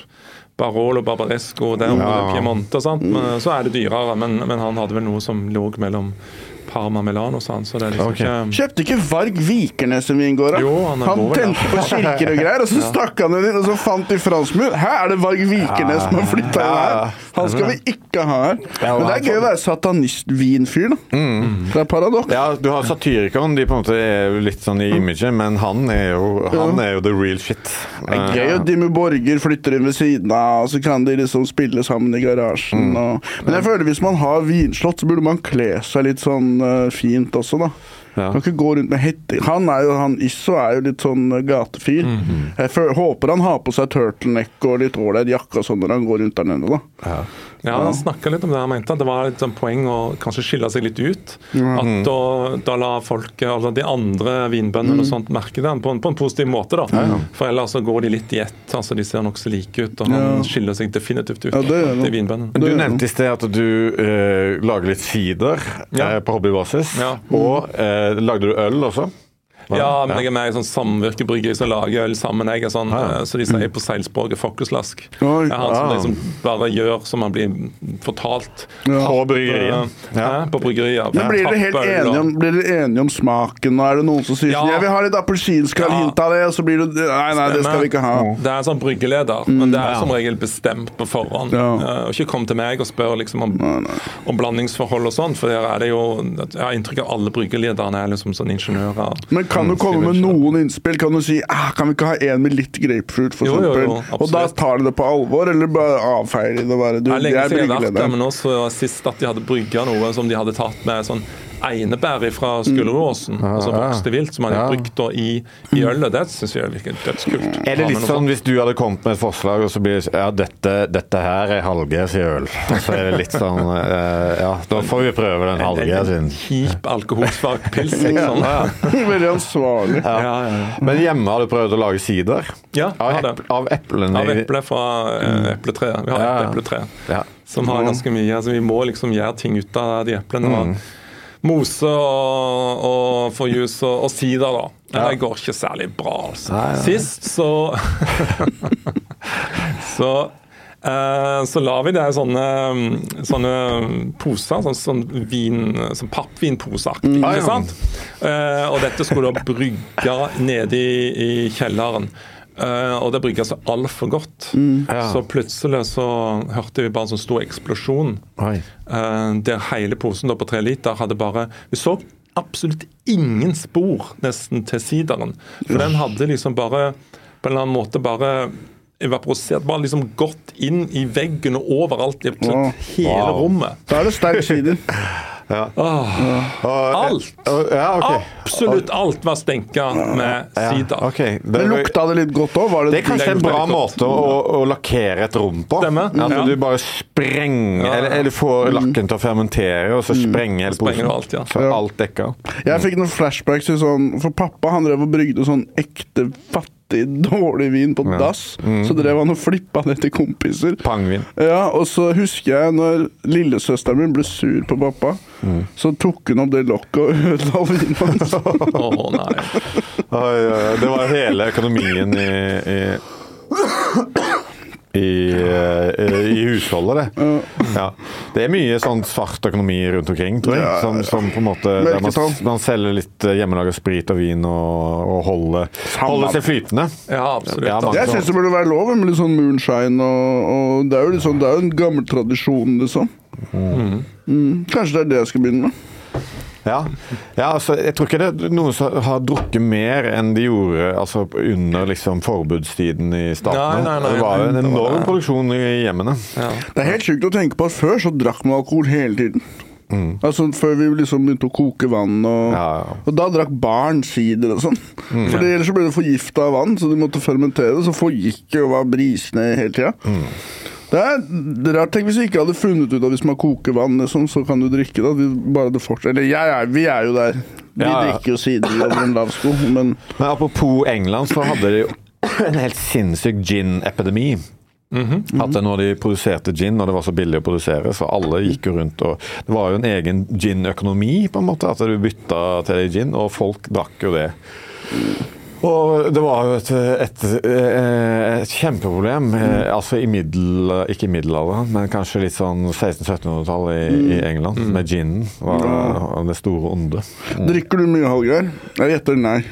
Barolo, Barbaresco, der ja. Piemonte og sånt, men, så er det dyrere. Men, men han hadde vel noe som lå mellom Parma, Milano og sånn, så det er liksom okay. ikke... Kjøpte ikke Varg Vikernes en vingård? Jo, han er Han god, tente på kirker og greier, og så stakk han den inn, og så fant de franskmur. Her er det Varg Vikernes ja. som har flyttet inn her. Han skal vi ikke ha her. Men det er gøy å være satanist-vinfyr, da. Mm. Det er paradoks. Ja, du har satyrikeren, de på en måte er litt sånn i imaget, men han er jo, han er jo the real shit. Det er gøy at Dimmu Borger flytter inn ved siden av, og så kan de liksom spille sammen i garasjen. Mm. Og... Men jeg føler hvis man har vinslott, så burde man kle seg litt sånn uh, fint også, da. Ja. Kan ikke gå rundt med hette. Han er jo, han Isso er jo litt sånn gatefyr. Mm-hmm. Jeg føler, håper han har på seg turtleneck og litt ålreit jakke og sånn når han går rundt der nede, da. Ja. Ja, han snakket litt om det. Han mente at det var et sånn poeng å kanskje skille seg litt ut. Mm. At da, da la folk, altså de andre vinbøndene mm. og sånt, merke det på en, på en positiv måte, da. Ja, ja. For ellers så går de litt i ett. Altså, de ser nok så like ut, og han ja. skiller seg definitivt ut. Ja, det er de vinbøndene. Du nevnte i sted at du uh, lager litt sider ja. uh, på hobbybasis. Ja. Og uh, lagde du øl også? Ja, men jeg er med i sånn samvirkebryggeri som lager øl sammen. Jeg er sånn, ja. så de sier på seilspråket fokkeslask. Jeg er han som liksom bare gjør som man blir fortalt. Ja. På bryggeriet. Ja. Ja, på bryggeriet. Men blir dere helt enige om, blir dere enige om smaken? Og er det noen som sier ja. jeg vil ha litt appelsinskall ja. hint av det, og så blir det nei, nei, det skal vi ikke ha. Det er en sånn bryggeleder, mm. men det er som regel bestemt på forhånd. Ja. Og ikke kom til meg og spør liksom om, nei, nei. om blandingsforhold og sånn, for der er det jo, jeg har inntrykk av alle bryggelederne er liksom sånn ingeniører. Men kan du komme med noen innspill? Kan du si, ah, kan vi ikke ha en med litt grapefruit, for jo, eksempel? Jo, jo, og da tar de det på alvor, eller bare avfeier de det? Bare, du, det er lenge siden jeg har vært der, men også sist at de hadde brygget noe som de hadde tatt med sånn einebær fra Skulleråsen, mm. altså vokste vilt, som man har brukt da i, i ølet. Det synes jeg er dødskult. Er det litt sånn, hvis du hadde kommet med et forslag, og så blir det ja, dette, dette her er halvgærs i øl. Og så er det litt sånn, uh, ja, da får vi prøve den halvgærs sin. En kjip alkoholsvak pils, liksom. Ja, ja. Veldig ansvarlig. Ja. Ja, ja, ja. Men hjemme har du prøvd å lage sider? Ja, av, har det. Av eplene? Av eple fra uh, epletre. Vi har ja. et epletre ja. som har ganske mye. Altså, vi må liksom gjøre ting ut av de eplene. Mm. Mose og, og få jus og, og sider, da. Ja. Det går ikke særlig bra, altså. Nei, nei. Sist så så, eh, så la vi det sånne, sånne poser, sånn, sånn, vin, sånn pappvinposeaktig, mm. ikke sant? Eh, og dette skulle da brygge nede i, i kjelleren. Uh, og det brygget seg alt for godt. Mm. Ja. Så plutselig så hørte vi bare en sånn stor eksplosjon. Uh, der hele posen da på tre liter hadde bare vi så absolutt ingen spor nesten til sideren. For den hadde liksom bare på en eller annen måte bare evaporisert, bare liksom gått inn i veggen og overalt i wow. hele wow. rommet. Da er det sterk sider. Ja. Oh, ja. Alt! Ja, okay. Absolutt alt var stenka med sider. Ja, okay. Det, Men lukta det litt godt også? Var det, det er kanskje en bra måte å, å lakkere et rom på. Stemmer. Altså, ja. Du bare sprenger, ja. eller, eller får lakken til å fermentere, og så sprenger hele posen. Alt, ja. Så alt dekka. Jeg fikk noen flashbacks til sånn, for pappa han drev og brygde sånn ekte fattig dårlig vin på dass, ja. mm. så drev han og flippa det til kompiser. Pangvin. Ja, og så husker jeg når lillesøsteren min ble sur på pappa, mm. så tok hun opp det lokket og ødela vinen hans. Å oh, nei. Oi, oi, det var hele økonomien i... i i, i husholdet det. Ja. Det er mye sånn svart økonomi rundt omkring, tror jeg, som, som på en måte, der man, man selger litt hjemmelaget sprit og vin og, og holder, holder seg flytende. Ja, absolutt. Ja, jeg synes det burde være lov med litt sånn moonshine, og, og det er jo litt sånn, det er jo en gammel tradisjon, liksom. Mm. Mm. Kanskje det er det jeg skal begynne med. Ja, ja altså, jeg tror ikke det er noen som har drukket mer enn de gjorde altså, under liksom, forbudstiden i statene. Nei, nei, nei, det var jo en enorm det. produksjon i hjemmene. Ja. Det er helt sykt å tenke på at før så drakk man alkohol hele tiden. Mm. Altså før vi liksom begynte å koke vann, og, ja, ja. og da drakk barn sider og sånn. Mm. For ellers så ble det forgiftet av vann, så de måtte fermentere det, så forgikk det og var brisende hele tiden. Mm. Det er rart, tenk hvis vi ikke hadde funnet ut at hvis man koker vann, liksom, så kan du drikke det. Vi bare det fortsatt. Eller ja, ja, vi er jo der. Vi ja, ja. drikker jo sider over en lav sko, men... Men apropos England, så hadde de jo en helt sinnssyk gin-epidemi. Mm-hmm. At når de produserte gin, og det var så billig å produsere, så alle gikk jo rundt, og det var jo en egen gin-økonomi, på en måte, at du bytta til gin, og folk drakk jo det. Og det var jo et, et, et, et kjempeproblem, mm. altså i middel, ikke i middelalderen, men kanskje litt sånn seksten-syttenhundretall i, mm. i England, mm. med ginen, var ja. det store onde. Mm. Drikker du mye, Hallgeir? Jeg gjetter nei.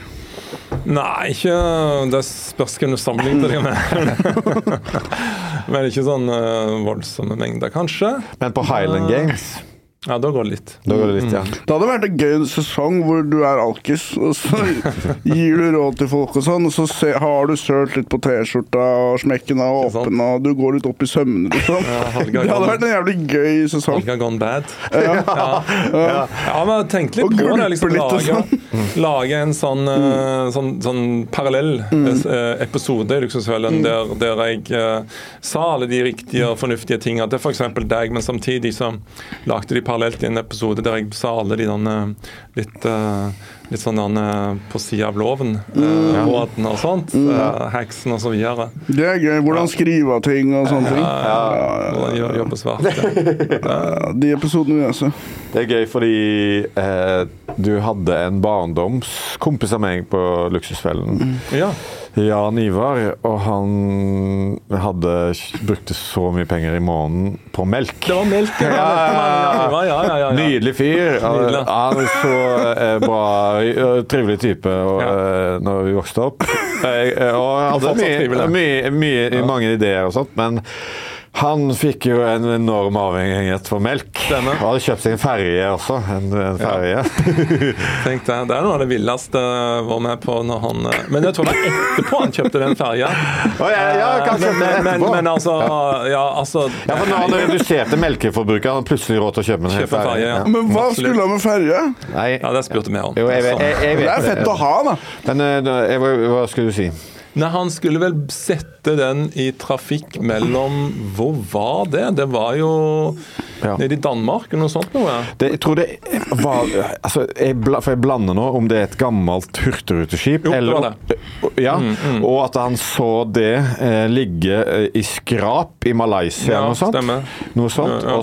Nei, ikke det spørs ikke noe sammenlignet det med. Men ikke sånn uh, voldsomme mengder, kanskje. Men på Highland Games... Ja, da går det litt. Da går det litt, ja. Det hadde vært en gøy sesong hvor du er alkis, og så gir du råd til folk og sånn, og så se, har du sølt litt på t-skjorta, og smekken er åpen, og du går litt opp i sømmene, liksom. Ja, det hadde vært en jævlig gøy sesong. Helga gone bad. Ja, ja. ja. ja men tenk litt på det, liksom, lage, lage en sånn, mm. sånn, sånn parallell mm. episode i Luksusfellen, mm. der, der jeg uh, sa alle de riktige og fornuftige tingene. Det er for eksempel deg, men samtidig så lagde de parallelt i en episode der jeg sa alle de denne, litt, uh, litt sånn denne, på siden av loven, uh, råden og sånt, uh, heksen og så videre. Det er gøy, hvordan ja. skrive ting og sånne ting. Ja, ja, ja. Hvordan gjør jobbe svart. Ja, de episodene vi ser. Det er gøy fordi eh, du hadde en barndomskompis av meg på Luksusfellen. Mm. Ja. Jan Ivar, og han hadde brukte så mye penger i måneden på melk. Det var melk, ja. Ja, ja, ja, ja, ja. Nydelig fyr. Han, han er så eh, bra, trivelig type og, ja. eh, når vi vokste opp. Eh, og han hadde mye, mye, mye, ja. mange ideer og sånt, men han fikk jo en enorm avhengighet for melk. Denne. Og hadde kjøpt seg en ferje også. En, en ferje. Ja. Tenk det, det er noe av det villeste jeg var med på når han... Men jeg tror det var etterpå han kjøpte den ferja. Oh, ja, ja, kanskje men, men, men, men altså... Ja, altså... Ja, for når han reduserte melkeforbruket, han hadde plutselig råd til å kjøpe en hel ferje. Ja. Men hva skulle han med ferje? Nei. Ja, det spurte vi om. Jo, jeg, jeg, jeg, jeg det er fett å ha, da. Men jeg, hva skulle du si? Nei, han skulle vel sette den i trafikk mellom... Hvor var det? Det var jo ja. nede i Danmark eller noe sånt noe. Det, jeg tror det var... Altså, jeg, for jeg blander nå om det er et gammelt hurtigruteskip. Jo, eller, det var det. Ja, mm, mm. og at han så det eh, ligge i skrap i Malaysia ja, eller noe sånt. Stemmer. Noe sånt. Ja, ja. Og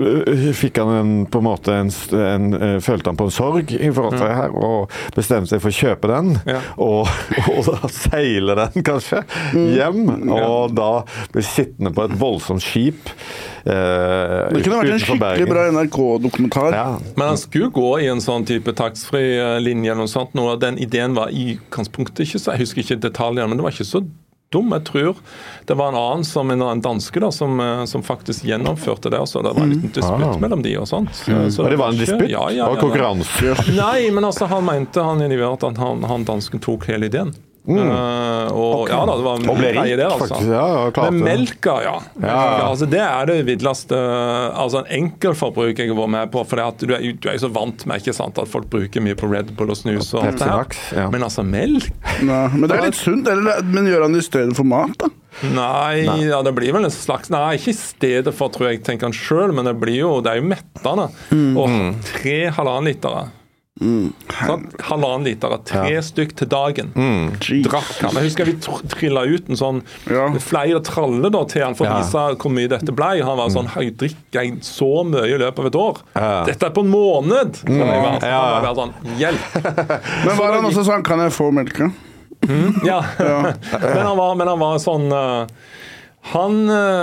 så fikk han en, på en måte en, en, en, følte han på en sorg i forhold til det her, og bestemte seg for å kjøpe den, ja. og, og da seile den kanskje hjem, og da ble sittende på et voldsomt skip eh, det kunne vært en skikkelig bra N R K-dokumentar. Ja. Men han skulle gå i en sånn type taxfree-linje eller noe sånt. Noe av den ideen var i utgangspunktet ikke så, jeg husker ikke detaljer, men det var ikke så dum, jeg tror. Det var en annen som en, en danske da, som, som faktisk gjennomførte det også. Det var en liten disputt ah. mellom de og sånt. Så, mm. så det, det var en disputt? Ja, ja, ja, og konkurranse? Nei, men altså, han mente han, at han, han dansken tok hele ideen. Mm. Uh, og okay. ja da, det var mye greie der, altså. Faktisk, ja, men melka, ja. ja. ja altså, det er det vidleste, altså en enkeltforbruk jeg var med på, for at du, er, du er jo så vant med, ikke sant, at folk bruker mye på Red Bull og snus og alt det her. Ja. Men altså, melk? Nei, men det er litt sunt, eller, men gjør han det i stedet for mat, da? Nei, Nei. Ja, det blir vel en slags Nei, ikke i stedet for, tror jeg, tenker han selv, men det blir jo, det er jo mettende. Mm. Og tre halvannen litere. Mm. Sånn, halvannen liter, tre ja. stykk til dagen mm. drakk han. Jeg husker vi trilla ut en sånn ja. flere tralle da, til han for å ja. vise hvor mye dette ble. Han var sånn, jeg drikker jeg så mye i løpet av et år ja. dette er på en måned mm. han var, ja. han var sånn, hjelp. Men var han også sånn, kan jeg få melka? Mm, ja, ja. men, han var, men han var sånn uh, Han,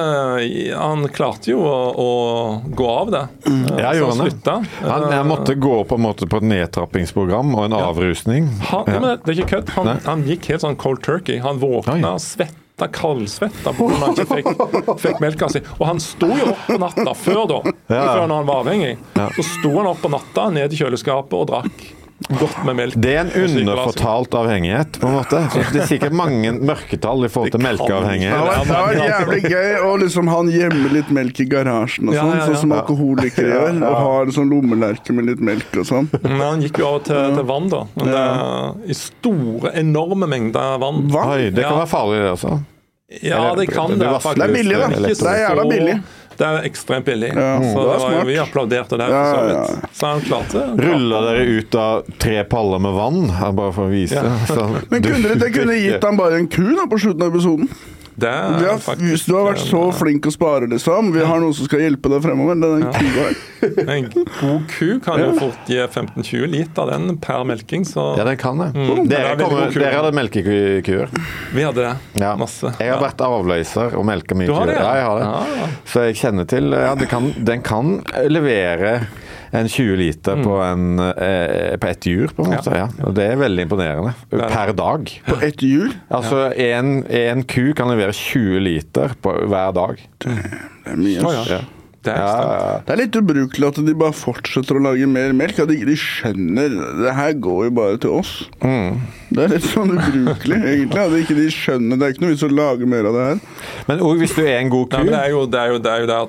han klarte jo å, å gå av det. Ja, så han slutta. Han jeg måtte gå på en måte på et nedtrappingsprogram og en ja. avrusning. Han, ja. men det er ikke kødd. Han, han gikk helt sånn cold turkey. Han våkna svetta, kaldsvetta på grunn av at han ikke fikk, fikk melka si. Og han sto jo opp på natta før da, ja. før når han var avhengig. Ja. Så sto han opp på natta ned i kjøleskapet og drakk. Godt med melk. Det er en underfortalt avhengighet, på en måte. Så det er sikkert mange mørketall i forhold til melkeavhengighet. Ja, det var jævlig gøy, og liksom han gjemmer litt melk i garasjen og sånn, ja, ja, ja. sånn som alkoholikere gjør, og har sånn lommelerke med litt melk og sånn. Men han gikk jo over til, til vann da. Men det er i store, enorme mengder vann. vann? Oi, det kan ja. være farlig det også. Ja, det kan det, det faktisk. Det er billig da, det er jævla billig. Det er ekstremt billig. Ja, så det var jo vi applauderte der. Ja, så, ja. så han klarte. Ruller dere ut av tre paller med vann? Bare for å vise. Ja. Så, Men kunne det kunne gitt han bare en ku da på slutten av episoden? Det er har, faktisk, hvis du har vært så flink å spare liksom, vi har noen som skal hjelpe deg fremover, det er den kua her. En god ku kan jo fort gi femten til tjue liter den per melking, så... Ja, den kan det. Mm. Dere, kommer, dere hadde melkekuer. Vi hadde det, ja. masse. Jeg har vært avløser og melket mye kuer. Du har det? Ja, jeg har det. Ja. Så jeg kjenner til, ja, det kan, den kan levere en tjue liter mm. på, en, eh, på ett jur, på en måte. Ja. Ja. Og det er veldig imponerende. Per dag. På ett jur? Altså, en, en ku kan levere tjue liter på hver dag. Det er mye, oh, ja. Ja. Det er, ja. det er litt ubrukelig at de bare fortsetter å lage mer melk. At de ikke skjønner, det her går jo bare til oss. Mm. Det er litt sånn ubrukelig, egentlig. At de ikke skjønner, det er ikke noe vits å lage mer av det her. Men og hvis du er en god ku... Ja, men det er jo det, er jo, det, er jo det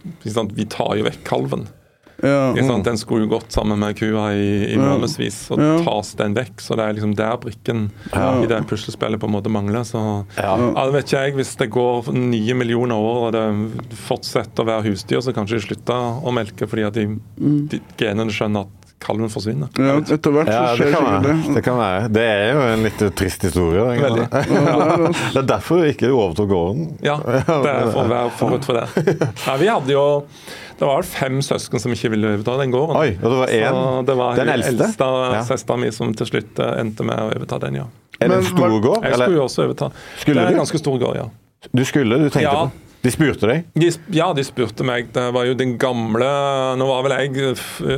at vi tar jo vekk kalven. Ja. Mm. Den skulle jo gått sammen med kua i, i månedsvis, og ja. tas den vekk. Så det er liksom der brikken ja. i det puslespillet på en måte mangler. Så ja. ja, vet ikke jeg, hvis det går nye millioner år og det fortsetter å være husdyr, så kanskje de slutter å melke fordi at de, mm. de genene skjønner at kalven forsvinner. Ja, etter hvert så ja, skjer det. det. Det kan være. Det er jo en litt trist historie. Veldig. Ja. Det er derfor vi ikke overtok gården. Ja, det er for å være forut for det. Ja, vi hadde jo det var fem søsken som ikke ville overta den gården. Oi, og det var en, så det var den eldste? eldste ja. søsteren min som til slutt endte med å overta den, ja. Er det en stor gård? Jeg skulle jo også overta. Skulle det er en du? ganske stor gård, ja. Du skulle, du tenkte ja. på? De spurte deg? De, ja, de spurte meg. Det var jo den gamle... Nå var vel jeg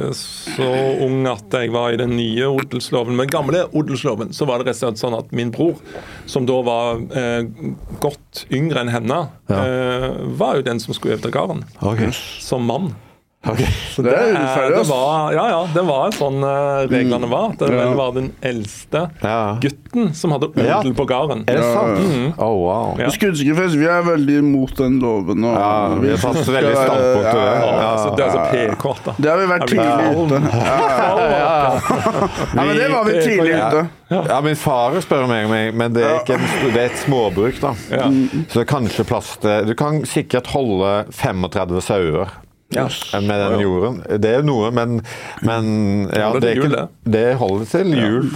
så ung at jeg var i den nye odelsloven. Men gamle odelsloven, så var det rett og slett sånn at min bror, som da var eh, godt yngre enn henne, ja. eh, var jo den som skulle overta gården. Okay. Som mann. Okay. Så det, det, er det var, ja, ja, det var sånn uh, reglene var. Det ja. var den eldste ja. gutten som hadde odel ja. på gården. Er det sant? Mm. Oh, wow. Ja. Skuddsikkert, vi er veldig imot den loven. Og ja, vi har tatt veldig standpunkt til det. Ja, ja. Altså, det er altså P K-ta. Det har vi vært tidlig ute. Ja, ja, ja. ja, men det var vi tidlig ute. Ja, min far spør meg, men det er, ikke en, det er et småbruk da. Ja. Så det er kanskje plass til... Du kan sikkert holde femogtredve sauer. Yes. Med den jorden. Det er jo noe, men, men ja, det, er ikke, det holder til jul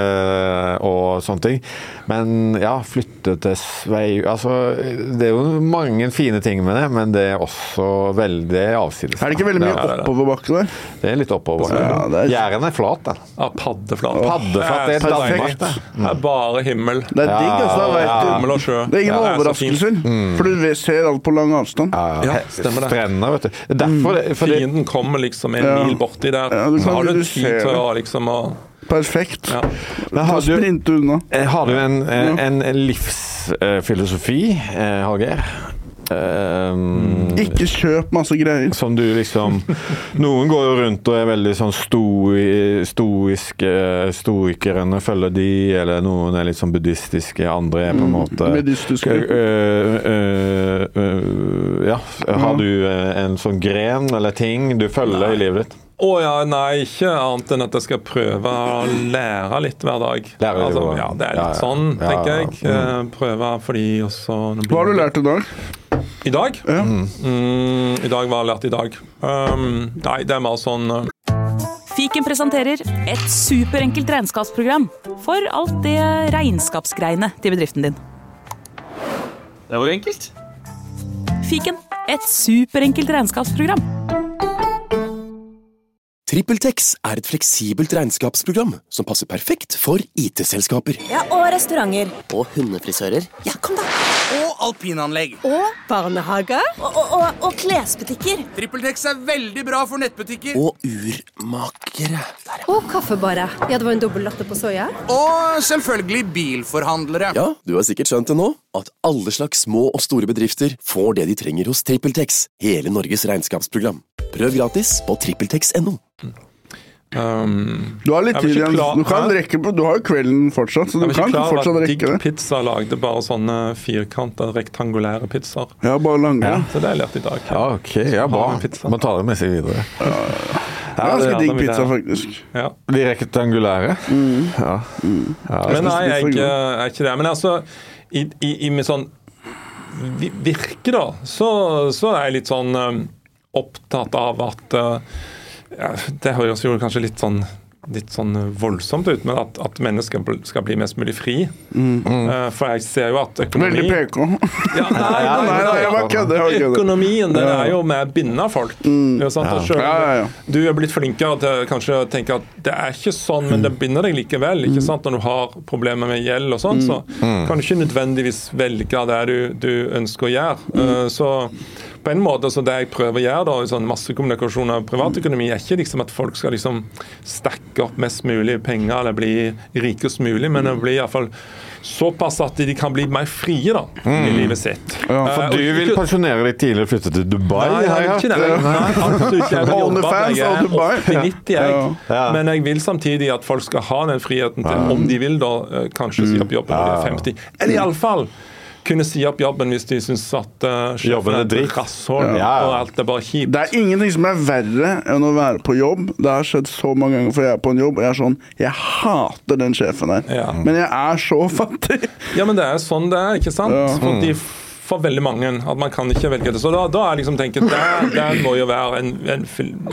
eh, og sånne ting. Men ja, flytte til Svei... Altså, det er jo mange fine ting med det, men det er også veldig avsides. Er det ikke veldig mye ja, oppoverbakke der? Det er litt oppoverbakke. Ja, er... Gjæren er flat, da. Ja, paddeflat. Paddeflat, det er Danmark, det. Det er bare himmel. Det er digg, altså. Da vet du. Himmel og sjø. Det er ingen ja, overraskelser, mm. for du ser alt på lang avstand. Ja, ja. ja stemmer det. Strender, vet du. Derfor, fordi... Fienden kommer liksom en ja. mil borti der. Ja, så har du tid til å liksom å... Perfekt. Ja. Men har, du, unna. har du en, en, en livsfilosofi, eh, Hallgeir? Um, ikke kjøp masse greier. Som du liksom... Noen går jo rundt og er veldig sånn stoi, stoiske, stoikerne følger de, eller noen er litt sånn buddhistiske, andre er på en måte... Buddhistiske. Uh, uh, uh, ja, har du en sånn gren eller ting du følger Nei. I livet ditt? Å oh, ja, nei, ikke annet enn at jeg skal prøve å lære litt hver dag. Lære altså, ja, det er litt ja, ja. sånn, tenker ja, ja. jeg. Mm. Prøve fordi også... Hva har du lært i dag? I dag? Ja. Mm. Mm, I dag var jeg lært i dag. Um, nei, det er mer sånn... Uh... Fiken presenterer et superenkelt regnskapsprogram for alt det regnskapsgreiene til bedriften din. Det var enkelt. Fiken, et superenkelt regnskapsprogram. TrippelTex er et fleksibelt regnskapsprogram som passer perfekt for I T-selskaper. Ja, og restauranter. Og hundefrisører. Ja, kom da. Og alpinanlegg. Og barnehage. Og, og, og, og klesbutikker. TrippelTex er veldig bra for nettbutikker. Og urmakere. Og kaffebarer. Ja, det var en dobbelt latte på soya. Og selvfølgelig bilforhandlere. Ja, du har sikkert skjønt det nå, at alle slags små og store bedrifter får det de trenger hos TrippelTex, hele Norges regnskapsprogram. Prøv gratis på trippeltex punktum no. Um, du har litt tid igjen. Du kan Hæ? rekke på, du har jo kvelden fortsatt, så du kan fortsatt rekke det. Digg Pizza lagde bare sånne firkanter, rektangulære pizzaer. Ja, bare lange. Ja, så det har jeg lært i dag. Ja, ok, ja, bra. Man tar det med seg videre. Ja, ja. Det er ganske digg pizza, faktisk. Ja. De rektangulære? Mm. Ja. Mm. Ja. Men nei, jeg er ikke det. Men altså, i, i, i med sånn virke da, så, så er jeg litt sånn um, opptatt av at uh, ja, det høres jo kanskje litt sånn litt sånn voldsomt ut, men at, at mennesker skal bli mest mulig fri. Mm. Uh, for jeg ser jo at økonomi... Veldig P K. Ja, nei, nei, nei, nei, nei, jeg var kødde, jeg var kødde. Økonomien, den er jo med å binde folk. Mm. Det er sant, ja. Selv, ja, ja, ja. Du er blitt flinkere til kanskje å tenke at det er ikke sånn, men det binder deg likevel. Ikke sant? Når du har problemer med gjeld og sånn, så kan du ikke nødvendigvis velge det du, du ønsker å gjøre. Uh, så på en måte, så det jeg prøver å gjøre da, i sånn massekommunikasjon av privatøkonomi, er ikke liksom at folk skal liksom stakke opp mest mulig penger eller bli rikest mulig, men det blir i hvert fall såpass at de kan bli mer frie da, mm. i livet sitt. Ja, for uh, du vil pensjonere deg tidligere og flytte til Dubai? Nei, jeg vil ikke det. Nei, absolutt ikke. Jeg vil jobbe at jeg er åtti nitti, jeg. Ja. Men jeg vil samtidig at folk skal ha den friheten til, om de vil da, kanskje si opp jobben når de er femti. Eller i alle fall kunne si opp jobben hvis de synes at uh, sjefen er et rasshold, ja. Og alt er bare kjipt. Det er ingenting som er verre enn å være på jobb. Det har skjedd så mange ganger for jeg er på en jobb, og jeg er sånn, jeg hater den sjefen her. Ja. Men jeg er så fattig. Ja, men det er sånn det er, ikke sant? Ja. Fordi for veldig mange, at man kan ikke velge det. Så da, da er liksom tenkt, det, det må jo være en, en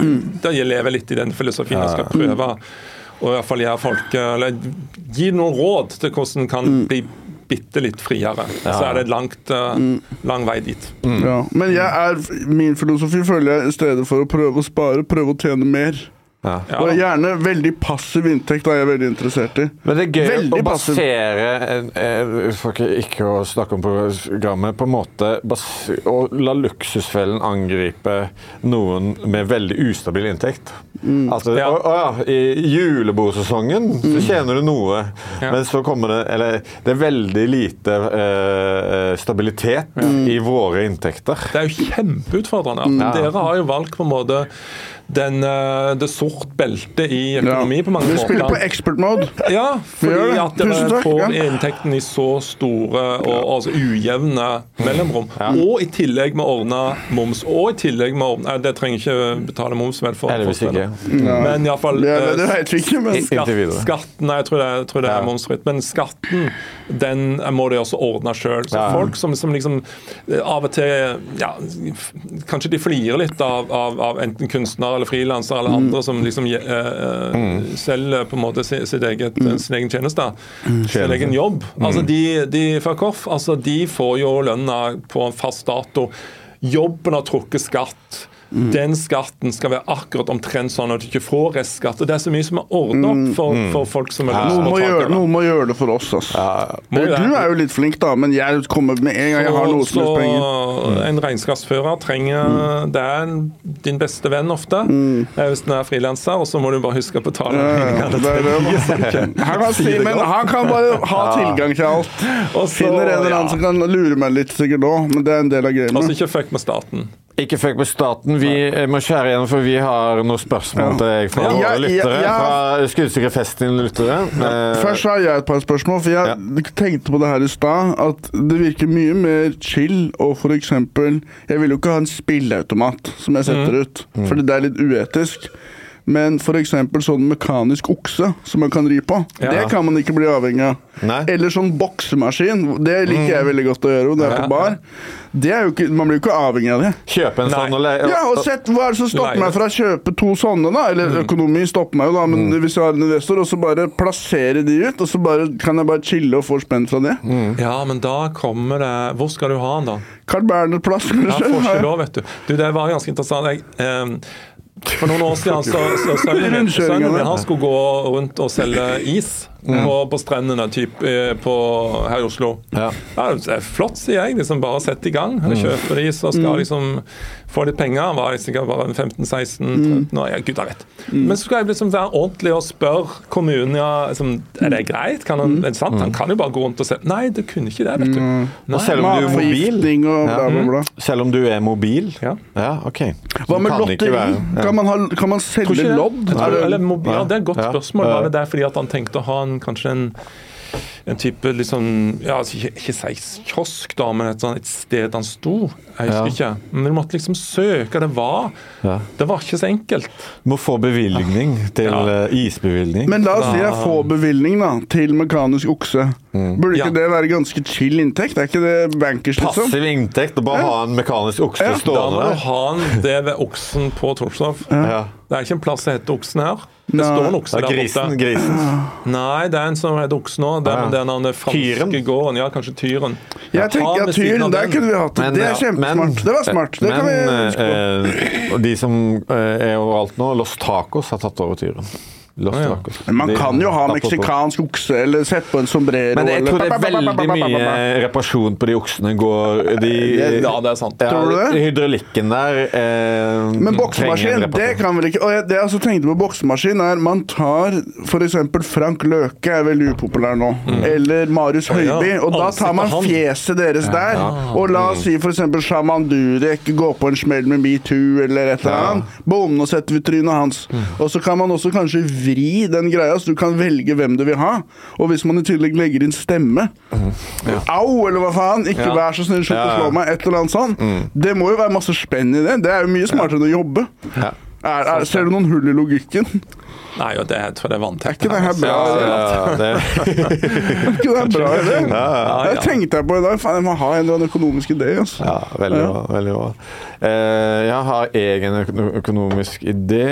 da jeg lever litt i den filosofien jeg skal prøve, og i hvert fall gjøre folk, eller gi noen råd til hvordan kan bli bitte litt friere. Ja. Så er det et langt, uh, lang vei dit. Mm. Ja. Men jeg er, min filosofi føler jeg, i stedet for å prøve å spare, prøve å tjene mer. Ja. Og gjerne veldig passiv inntekt er jeg veldig interessert i. Men det er gøy veldig å basere en, en, for ikke å snakke om programmet, på en måte å la luksusfellen angripe noen med veldig ustabil inntekt. Mm. Altså, ja. Å, å, ja, i julebordsesongen mm. så tjener du noe, ja. Men så kommer det, eller det er veldig lite eh, stabilitet mm. i våre inntekter. Det er jo kjempeutfordrende. Mm. Dere har jo valgt på en måte den, det sort belte i økonomi, ja. På mange måter. Vi spiller på expert mode. Ja, fordi at dere får inntekten i så store og altså ujevne mellomrom. Ja. Og i tillegg med ordna moms. Og i tillegg med ordna, det trenger ikke betale moms vel for ikke. Ja. Men i hvert fall ja, det vet vi ikke, men skatt, skatten, jeg tror det, jeg tror det er momsfritt, men skatten, den må de også ordne selv. Så ja. Folk som, som liksom av og til, ja, kanskje de flirer litt av, av, av enten kunstnere eller frilanser eller andre som liksom uh, mm. selger på en måte sitt eget, mm. sin egen tjeneste, mm. sin egen jobb. Mm. Altså de, de fuck off, altså de får jo lønna på en fast dato. Jobben har trukket skatt. Mm. Den skatten skal være akkurat omtrent sånn at du ikke får restskatt. Og det er så mye som er ordnet opp for, mm. for folk som er ja. Noen, må gjøre, noen må gjøre det for oss, altså. Ja. Du er jo litt flink da, men jeg kommer med en gang jeg har noe som helst penger. En regnskapsfører trenger, mm. det er din beste venn ofte, mm. hvis den er frilanser, og så må du bare huske å betale ja, det er det. Han kan si, men han kan bare ha tilgang til alt. Og så, finner en eller annen ja. Som kan lure meg litt sikkert da, men det er en del av greien. Og så ikke fuck med staten. Ikke fuck med staten. Vi må kjære igjen, for vi har noen spørsmål til deg fra våre lyttere. Ja, ja, ja. Fra Skuddsikker Fest dine lyttere. Ja. Først har jeg et par spørsmål, for jeg ja. Tenkte på det her i stad, at det virker mye mer chill, og for eksempel, jeg vil jo ikke ha en spilleautomat som jeg setter mm. ut, mm. fordi det er litt uetisk. Men for eksempel sånn mekanisk okse som man kan ri på, ja. Det kan man ikke bli avhengig av. Nei. Eller sånn boksemaskin, det liker jeg veldig godt å gjøre, og det er på bar. Det er jo ikke, man blir jo ikke avhengig av det. Kjøpe en sånn og leie. Ja, og sett, hva er det som stopper meg fra å kjøpe to sånne da? Eller mm. økonomi stopper meg jo da, men mm. hvis jeg har en investor, og så bare plassere de ut, og så bare, kan jeg bare chille og få spent fra det. Mm. Ja, men da kommer det, hvor skal du ha den da? Carl Berner-plass, kanskje? Ja, får ikke lov, vet du. Du, det var ganske interessant. Jeg, eh, For noen år siden så, så sønnen min, sønnen min han skulle gå rundt og selge is mm. på, på strendene typ, på, her i Oslo. Ja. Ja, det er flott, sier jeg. Liksom bare sette i gang. Han kjøper is og skal liksom få litt penger. Han var sikkert bare femten seksten tretten år. Ja, gud, jeg vet. Mm. Men så skal jeg liksom være ordentlig og spørre kommunen, ja, liksom, er det greit? Kan han, er det sant? Han kan jo bare gå rundt og se. Nei, det kunne ikke det, vet du. Mm. Og selv om du er mobil? Og bla, bla, bla. Selv om du er mobil? Ja. Ja, ok. Hva med lotteri? Ja. Kan man, ha, kan man selge lodd? Er det, eller mobil? Ja, det er et godt spørsmål. Var det der fordi at han tenkte å ha en, kanskje en en type liksom, ja, ikke, ikke si kiosk da, men et, et sted han sto, jeg husker ja. ikke. Men du måtte liksom søke, det var, ja. det var ikke så enkelt. Du må få bevilgning til ja. isbevilgning. Men la oss si jeg får bevilgning da, til mekanisk okse. Mm. Burde ikke ja. det være ganske chill inntekt? Er ikke det bankers liksom? Passiv inntekt, og bare ja. ha en mekanisk okse ja. stående. Da må du ha en det ved oksen på Torshov. Ja. Det er ikke en plass som heter oksen her. Det står en okse der grisen, borte. Grisen. Nei, det er en som heter okse nå. Det er ja. den franske gården. Ja, kanskje tyren. Jeg tenker at tyren, der kunne vi hatt det. Men, det er kjempesmart. Men, det var smart. Det men, kan vi huske på. Eh, de som er overalt nå, Los Tacos har tatt over tyren. Ja, ja. Man kan jo ha meksikansk okse eller sett på en sombrero. Men jeg tror det er veldig mye reparasjon på de oksene går de, ja, det er sant. Ja, tror du det? Hydraulikken der eh, men boksemaskin, det kan vel ikke. Og jeg, det jeg altså tenkte på boksemaskin er man tar for eksempel Frank Løke er veldig upopulær nå, mm. eller Marius Høiby, og da tar man fjeset deres der, ja, ja. og la oss si for eksempel Shaman Durek gå på en smell med MeToo eller et eller annet, ja. boom, og setter vi trynet hans. Mm. Og så kan man også kanskje vri den greia, så du kan velge hvem du vil ha. Og hvis man i tillegg legger inn stemme, mm. ja. au, eller hva faen, ikke ja. vær så snill, slutt å slå meg, et eller annet sånn. Mm. Det må jo være masse spenn i det. Det er jo mye smartere enn å jobbe. Ja. Er, er, ser du noen hull i logikken? Nei, og det tror jeg er vant til. Er ikke det her bra? Ja, ja, det. Er ikke det her bra i det? Ja, ja, ja. Jeg tenkte jeg på i dag, faen, jeg må ha en eller annen økonomisk idé. Altså. Ja, veldig bra. Veldig bra. Uh, jeg har egen økonomisk idé.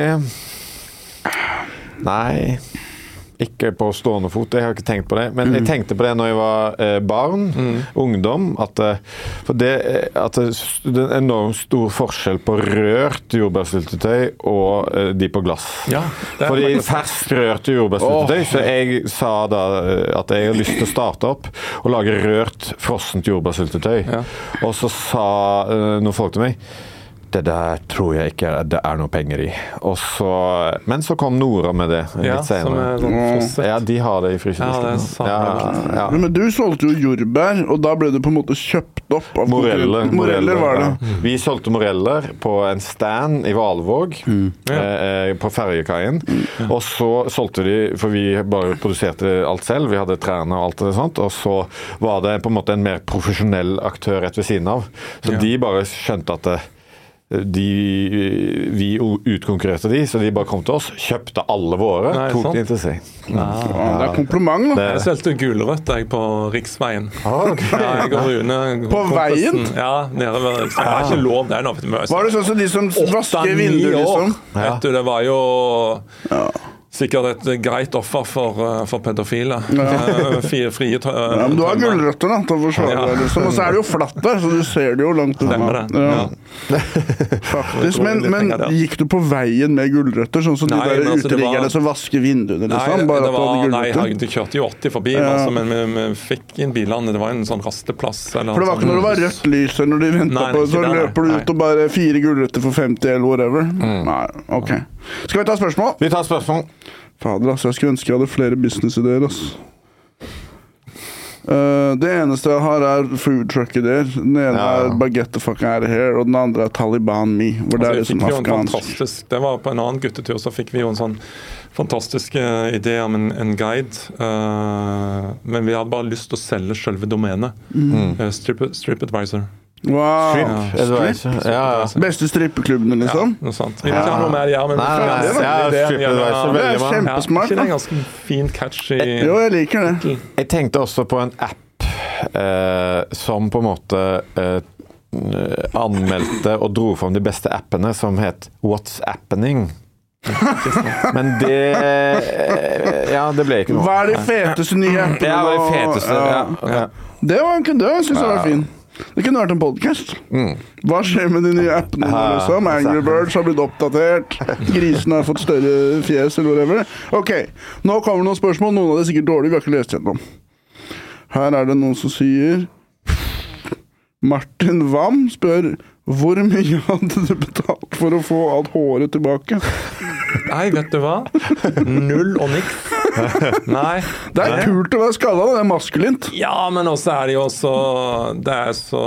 Nei, ikke på stående fot, jeg har ikke tenkt på det, men mm. jeg tenkte på det når jeg var eh, barn, mm. ungdom, at, for det, at det er enormt stor forskjell på rørt jordbærsyltetøy og eh, de på glass. Ja, fordi ferskt rørt jordbærsyltetøy, oh. så jeg sa da at jeg har lyst til å starte opp og lage rørt frossent jordbærsyltetøy. Ja. Og så sa eh, noen folk til meg, det der tror jeg ikke det er noe penger i. Og så, men så kom Nora med det ja, litt senere. Som er sånn ja, de har det i frysedisken. Ja, ja, ja. Men du solgte jo jordbær, og da ble det på en måte kjøpt opp av moreller. Moreller var det. Ja. Vi solgte moreller på en stand i Valvåg, mm. eh, på fergekaien. Mm. Og så solgte de, for vi bare produserte alt selv, vi hadde trærne og alt det sånt, og så var det på en måte en mer profesjonell aktør rett ved siden av. Så ja. de bare skjønte at det De, vi utkonkurrerte de, så de bare kom til oss, kjøpte alle våre, Nei, tok de til seg. Ja. Ja, det er kompliment da. Jeg solgte gulrøtt jeg på Riksveien. Ah, okay. Ja, jeg går Rune, på veien? Ja, nede ved Riksveien. Det er ikke lov, det er noe. Var det sånn som de som vasker vinduer, liksom? Ja. Vet du, det var jo... Ja. Sikkert et greit offer for, for pedofile. Ja. Frie, frie tø- ja, men du har gullrøtter da, til å forsvare ja. det. Liksom. Og så er det jo flatt der, så du ser det jo langt unna. Ja. Ja. Faktisk, men, men gikk du på veien med gullrøtter, sånn som nei, de der altså, uteliggerne var... som vasker vinduene, liksom? Nei, bare det var, nei du kjørte jo åtti forbi, ja. altså, men vi, vi fikk inn bilene. Det var en sånn rasteplass. Eller for det var ikke når det var rødt lys, når de ventet nei, på, så det, løper du ut og bare fire gullrøtter for femti eller whatever. Mm. Nei, ok. Skal vi ta spørsmål? Vi tar spørsmål. Fader, altså, jeg skulle ønske jeg hadde flere business-ideer, altså. Uh, det eneste jeg har er food truck-ideer. Den ene ja. er Baguette the fuck out of here, og den andre er Taliban Me. Hvor det, altså, er liksom afghansk. Det var på en annen guttetur, så fikk vi jo en sånn fantastisk idé om en, en guide. Uh, men vi hadde bare lyst til å selge selve domenet. Mm. Uh, Strip, TripAdvisor. Wow. Strip. Ja, ja. Beste strippeklubbene, liksom. Ja, noe sånt. Vi ikke ha noe mer, ja, men nei, nei, det, ja, det, ja, det er kjempesmart. Ja, ikke det er ganske fin catchy. Jo, jeg liker det. Jeg tenkte også på en app eh, som på en måte eh, anmeldte og dro fram de beste appene, som het What's Happening. Men det ja, det ble ikke noe. Hva er de feteste nye appene? Ja, det feteste, ja. ja. Det var en kødde, jeg synes det var fin. Det kunne vært en podcast. Mm. Hva skjer med de nye appene nå, liksom? Angry Birds har blitt oppdatert. Grisen har fått større fjes, eller whatever. Ok, nå kommer noen spørsmål. Noen av det er sikkert dårlige, vi har ikke lest gjennom. Her er det noen som sier Martin Vam spør hvor mye hadde du betalt for å få alt håret tilbake? Nei, vet du hva? Null og niks. Nei. Det er kult å være skallet, det er maskulint. Ja, men også er det jo også det er så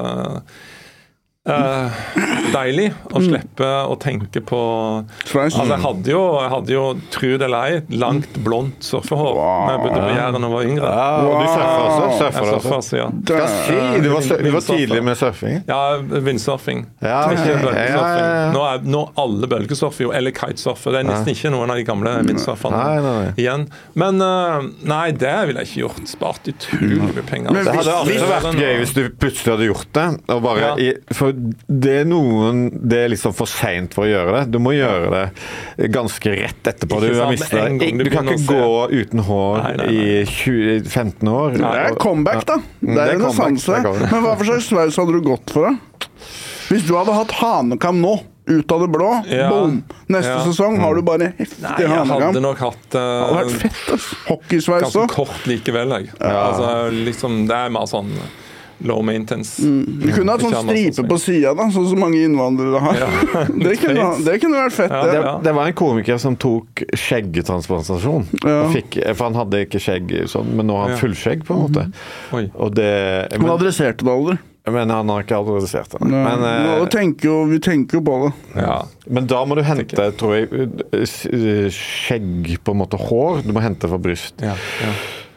uh, deilig å slippe å tenke på altså jeg hadde jo, jeg hadde jo tro det eller ei, langt blondt surfehår wow. når jeg bodde på Jæren og var yngre. Ja, og du surfer også? Surfer jeg surfer også, ja. Skal si, du var, du var tidlig med surfing? Ja, vindsurfing. Ja, ikke bølgesurfing. Ja, ja, ja. Nå, er, nå alle bølgesurfer jo, eller kitesurfer. Det er nesten ikke noen av de gamle vindsurferne nei, nei, nei. igjen. Men uh, nei, det ville jeg ikke gjort. Spart utrolig mye penger. Men det hadde også vært gøy hvis du plutselig hadde gjort det. Og bare ja. i, for det er noen Det er liksom for sent for å gjøre det. Du må gjøre det ganske rett etterpå. Du, har mistet, du, du kan ikke gå uten hår nei, nei, nei. i tjue, femten år. Det er comeback, da. Det er en renessanse. Men hva for slags sveis hadde du gått for, da? Hvis du hadde hatt hanekam nå, ut av det blå, ja. boom! Neste ja. sesong har du bare heftig nei, jeg hanekam. Hadde nok hatt uh, det hadde vært fett, altså. Hockeysveis også. Ganske kort likevel, jeg. Ja. Altså, liksom, det er mer sånn low maintenance. Mm. Du kunne hatt sånn stripe på siden da, sånn som mange innvandrere har. Ja. det, kunne, det kunne vært fett. Ja, det, ja. det var en komiker som tok skjeggtransplantasjon. Ja. Fikk, for han hadde ikke skjegg sånn, men nå har han fullskjegg på en måte. Oi. Og det, men, han adresserte det aldri. Men han har ikke adressert det. Ja. Men, eh, tenker jo, vi tenker jo på det. Ja. Men da må du hente, tror jeg, skjegg på en måte hår. Du må hente fra bryst. Ja, ja.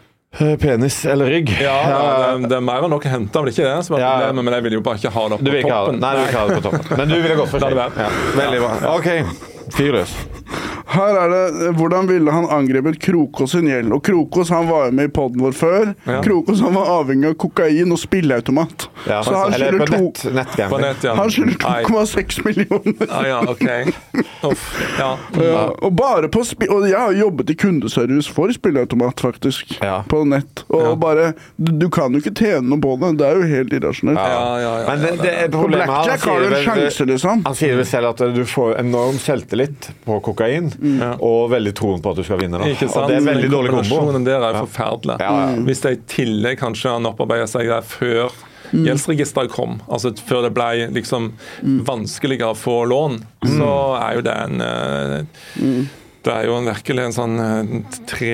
Penis eller rygg. Ja, ja det, det er mer enn noe å hente, vel ikke det? Som er ja. problemet, men jeg vil jo bare ikke ha det på toppen. Nei, du vil ikke ha det på toppen. Men du ville gått for skjegg. Ja. Veldig bra. Ok, fyr løs. Her er det, hvordan ville han angrepet Krokos sin gjeld? Og Krokos, han var jo med i podden vår før. Ja. Krokos, han var avhengig av kokain og spilleautomat. Ja, så han skylder to, nett, nett, ja. Han skylder to komma seks millioner. Ah, ja, ok. Uff, ja. Ja, og bare på og jeg har jobbet i kundeservice for spilleautomat, faktisk. Ja. På nett. Og ja. bare, du, du kan jo ikke tjene noe på det. Det er jo helt irrasjonelt. Ja, ja, ja, ja. Men det, det er på Blackjack har du en sjanse, liksom. Han sier vel selv at du får enorm selvtillit på kokain. Mm. Og veldig troen på at du skal vinne da. Ikke sant? Og det er veldig dårlig kombo. Kombinasjonen der er forferdelig. Ja, ja. Hvis det i tillegg kanskje han opparbeider seg der før mm. gjeldsregisteret kom, altså før det ble liksom mm. vanskeligere å få lån, mm. så er jo det en mm. det er jo en virkelig en sånn tre,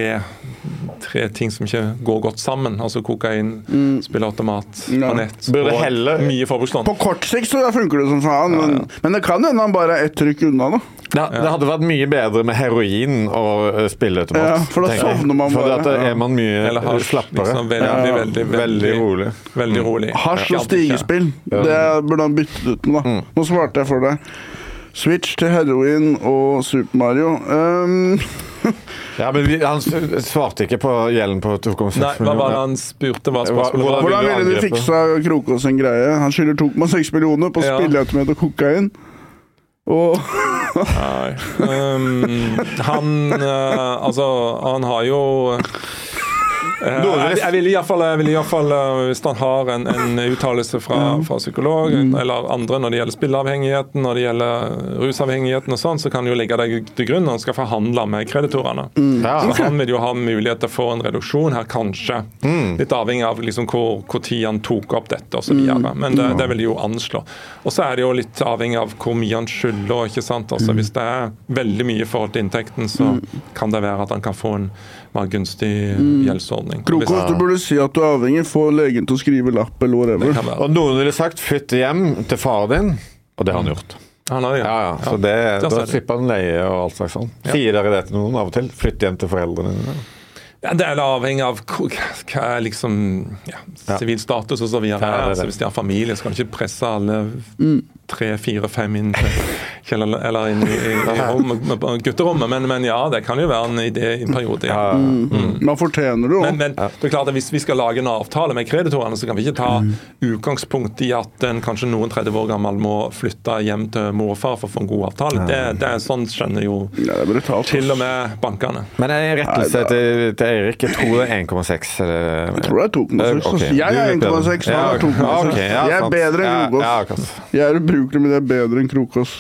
tre ting som ikke går godt sammen. Altså kokain, mm. spilleautomat, ja. nett og heller, mye forbrukslån. På kort sikt så funker det som faen, ja, ja. men, men det kan hende han bare er ett trykk unna da. Det, det hadde vært mye bedre med heroin og spilleautomat. Ja, for da sovner man bare. For da er man mye Eller hasj, slappere. Liksom, veldig, ja, veldig, veldig, veldig, rolig. Veldig rolig. Hasj og stigespill, det burde han byttet ut med da. Mm. Nå svarte jeg for det. Switch til heroin og Super Mario. Um. ja, men vi, han svarte ikke på gjelden på to komma seks millioner. Nei, hva var det han spurte? Hva spørsmålet var? Hvordan ville du fiksa Krokos sin greie? Han skylder to komma seks millioner på ja. spilleautomat og kokain. Og Nei. Um, han uh, altså han har jo uh, jeg, jeg vil i hvert fall, jeg vil i hvert fall uh, hvis han har en, en uttalelse fra, fra psykolog mm. eller andre når det gjelder spilleavhengigheten, når det gjelder rusavhengigheten og sånn, så kan jo ligge det til grunn når han skal forhandle med kreditorene. Mm. Ja. Så han vil jo ha mulighet til å få en reduksjon her, kanskje. Mm. Litt avhengig av liksom hvor, hvor tid han tok opp dette og så videre. Men det, det vil jo anslå. Og så er det jo litt avhengig av hvor mye han skylder, ikke sant? Altså, hvis det er veldig mye i forhold til inntekten, så kan det være at han kan få en mer gunstig gjeldsordning. Krokos, du burde si at du er avhengig, få legen til å skrive lapp eller whatever. Og noen ville sagt, flytt hjem til far din, og det har han gjort. Han har, ja. Ja, ja. Så det, ja. Da slipper han leie og alt slags sånn. Ja. Sier dere det til noen av og til? Flytt hjem til foreldrene dine? Ja, det er avhengig av hva er liksom ja, sivil status og så videre. Ja, altså, hvis de har familie, så kan de ikke presse alle tre, fire, fem inn til kjeller, eller inn i, i, i rom, gutterommet, men, men ja, det kan jo være en idé i en periode. Ja. Mm. Mm. Man fortjener det også. Men, men det er klart at hvis vi skal lage en avtale med kreditorene, så kan vi ikke ta mm. utgangspunkt i at en kanskje noen tretti år gammel må flytte hjem til mor og far for å få en god avtale. Det, det er sånn skjønner jo ja, det brutalt, til og med bankene. Men en rettelse til, til Eirik, jeg tror det er en komma seks. Eller... Jeg tror det er to komma seks. Okay. Jeg er en komma seks, han er to komma seks. Okay, ja, jeg er bedre enn Krokås. Ja, ja, jeg er ubrukelig, men jeg er bedre enn Krokås.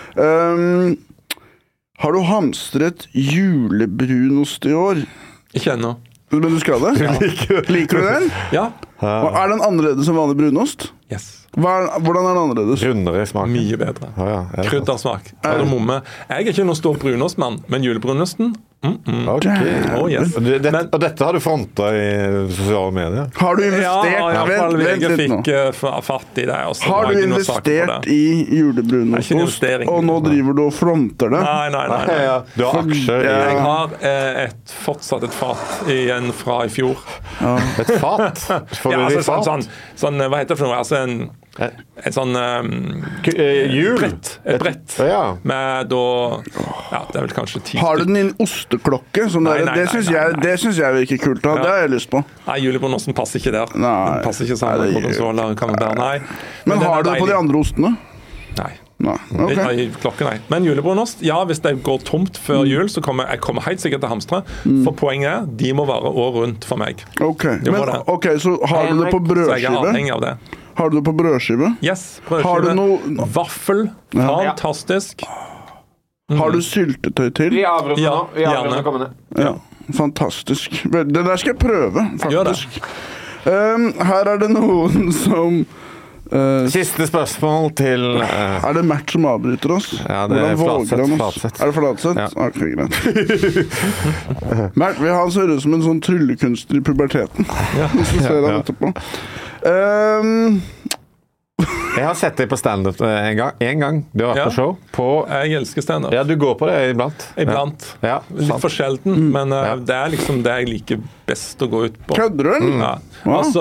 Um, har du hamstret julebrunost i år? Ikke ennå. Men du skal det? Ja. Liker du den? Ja. Er den annerledes enn vanlig brunost? Yes. Hva, hvordan er den annerledes? Rundere smak. Mye bedre. Ah, ja. Kryddersmak. Jeg er ikke noen stor brunostmann, men julebrunosten mm -mm. Okay. Oh, yes. det, men, og dette har du frontet i sosiale medier? Har du investert? Ja, i hvert fall vent, jeg vent fikk fatt i det. Har du investert i julebrunost, og nå driver du og fronter det? Nei, nei, nei. nei. Ja, du har aksjer i... Jeg har eh, et, fortsatt et fat igjen fra i fjor. Ja. Et fat? Får ja, du altså, i fat? Sånn, sånn, hva heter det for noe? Altså en... Et sånn um, jul? Brett. Et brett. Ja. Med da ja, det er vel kanskje ti. Har du den i en osteklokke? Sånn nei, nei, det syns jeg, jeg virker kult. Da. Ja. Det har jeg lyst på. Nei, julebrunosten passer ikke der. Nei. Den passer ikke sammen med konsoler. Nei. Men, Men har du det på de andre ostene? Nei. Nei. Okay. I klokken, nei. Men julebrunost, ja, hvis det går tomt før jul, så kommer jeg kommer helt sikkert til hamstre. Mm. For poenget er, de må være år rundt for meg. Ok, Men, okay så har du det på brødskive? Så jeg er avhengig av det. Har du det på brødskive? Yes, brødskive. Har du noe... Vaffel. Fantastisk. Mm. Har du syltetøy til? Vi avrundar ja, nå. Vi avrundar ja. ja, fantastisk. Det der skal jeg prøve, faktisk. Um, her er det noen som... Uh, Siste spørsmål til uh, Er det Mert som avbryter oss? Ja, det er Flatseth, Flatseth. Er det Flatseth? Ja. Ok, greit. Mert, vi har han ser ut som en sånn tryllekunstner i puberteten. Ja. Vi skal se deg ja. etterpå. Um, jeg har sett deg på stand-up en gang. En gang. Du har vært ja. på show. På... Jeg elsker stand-up. Ja, du går på det iblant. Iblant. Ja. Litt for sjelden, mm. men uh, ja. det er liksom det jeg liker best å gå ut på. Kødder du? Mm. Ja. Wow. Altså...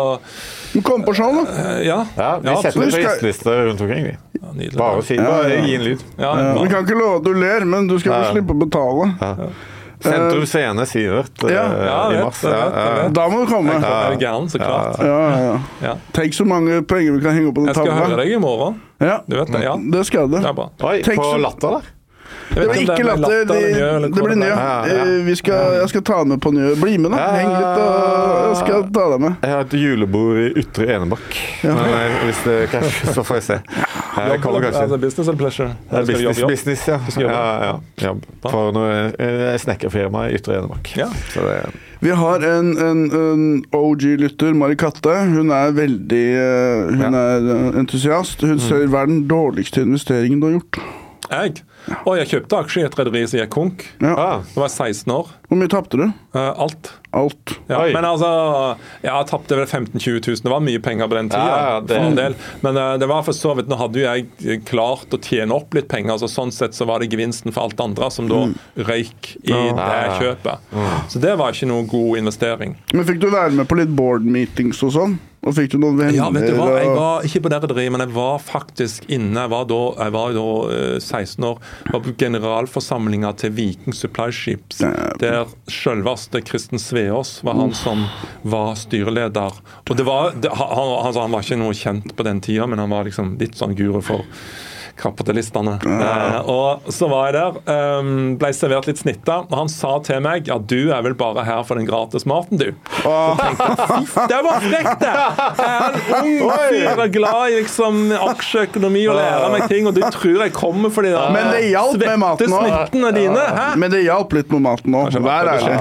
Du kom på show, da? Uh, ja. ja. Vi ja, setter det på gjestelister rundt omkring. Ja, bare å si det. Bare ja, ja. gi en lyd. Ja, ja. Vi kan ikke love at du ler, men du skal ja. slippe å betale. Ja. Sentrum Scene, Sivert, ja, ja, i mars. Vet, vet, vet. Da må du komme. Jeg er gæren, så klart. Ja, ja, ja. Tenk så mange penger vi kan henge opp på den tavla. Jeg skal høre deg i morgen. Ja. Du vet det, ja. Det skal du. Det er bra. Oi, Tenk på så... Latter, da? Det blir ikke latter, det, det, det blir nye. Ja, ja. Vi skal, jeg skal ta med på nye. Bli med, da. Heng litt, og jeg skal ta deg med. Jeg har et julebord i Ytre Enebakk. Ja. Men hvis det kanskje, så får jeg se. Jeg kommer kanskje. Altså, business eller pleasure? Det er business, jobb, business, ja. ja, ja, ja. For noe snekkerfirma i Ytre Enebakk. Ja. Så det Vi har en, en, en O G-lytter, Mari Katte. Hun er veldig Hun ja. er entusiast. Hun ser hva er den dårligste investeringen du har gjort. Jeg? Og jeg kjøpte aksjer i et rederi som gikk konk. Ja. Det var seksten år. Hvor mye tappte du? Uh, alt. Alt. Ja, men altså, jeg tappte vel femten til tjue tusen. Det var mye penger på den tida. Ja, det... for en del. Men uh, det var for så vidt, nå hadde jo jeg klart å tjene opp litt penger, så sånn sett så var det gevinsten for alt andre som da mm. røyk i ja. det kjøpet. Mm. Så det var ikke noe god investering. Men fikk du være med på litt board meetings og sånn? Og fikk du noen venner? Ja, vet du hva? Jeg var ikke på det rederiet, men jeg var faktisk inne. Jeg var da, jeg var da uh, seksten år. Jeg var på generalforsamlinga til Viking Supply Ships, ja. der selveste Kristen Sveås var han som var styreleder. Og det var, det, han, han, han var ikke noe kjent på den tida, men han var liksom litt sånn guru for kapitalistene. Ja. Eh, og så var jeg der, um, ble servert litt snitta, og han sa til meg ja, du er vel bare her for den gratis maten, du. Og tenkte, det var frekt det! Jeg er en ung fyr og glad i liksom aksjeøkonomi og lære meg ting, og du tror jeg kommer for de der Men det hjalp med maten svettesnittene dine. Hæ? Men det hjalp litt med maten også. Vær ærlig.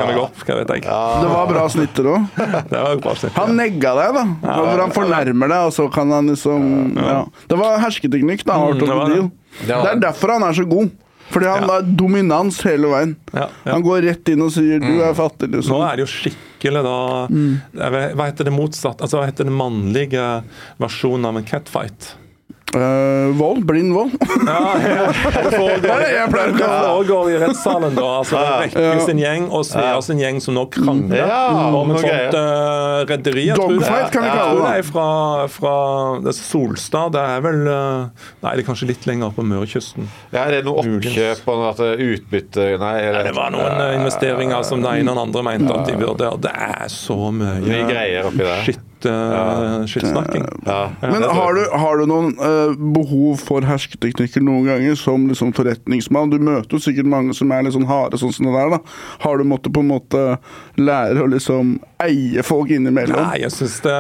Det var bra snitter også. Det var bra snitter. Han negga deg da. Hvor han fornærmer deg, og så kan han liksom ja. Det var hersketeknikk da. Mm, det er derfor han er så god. Fordi han har ja. dominans hele veien. Ja, ja. Han går rett inn og sier, du er fattig. Liksom. Nå er det jo skikkelig da, mm. hva heter det motsatt? Altså, hva heter det mannlige versjonen av en catfight? Uh, vold, blind vold. Ja, ja. Det foregår, jeg pleier å det foregår i rettssalen da. Altså, det er Rekke sin gjeng og Svea sin gjeng som nå krangler Ja, om et noe sånt uh, rederi. Jeg tror- Dogfight kan vi Jeg kalle tror det. det er fra, fra det er Solstad. Det er vel uh, Nei, det er kanskje litt lenger på Mørekysten. Ja, er det noe oppkjøp og noe at det er utbytte? Nei, er Det var noen uh, investeringer som den ene og den andre mente at de burde. Det er så mye Mye greier oppi der. Shit, uh, shitsnakking. Ja. Men har du, har du noen uh, behov for hersketeknikker noen ganger som liksom forretningsmann? Du møter jo sikkert mange som er litt sånn harde sånn som det der da. Har du måttet på en måte lære å liksom eie folk innimellom? Nei, jeg synes det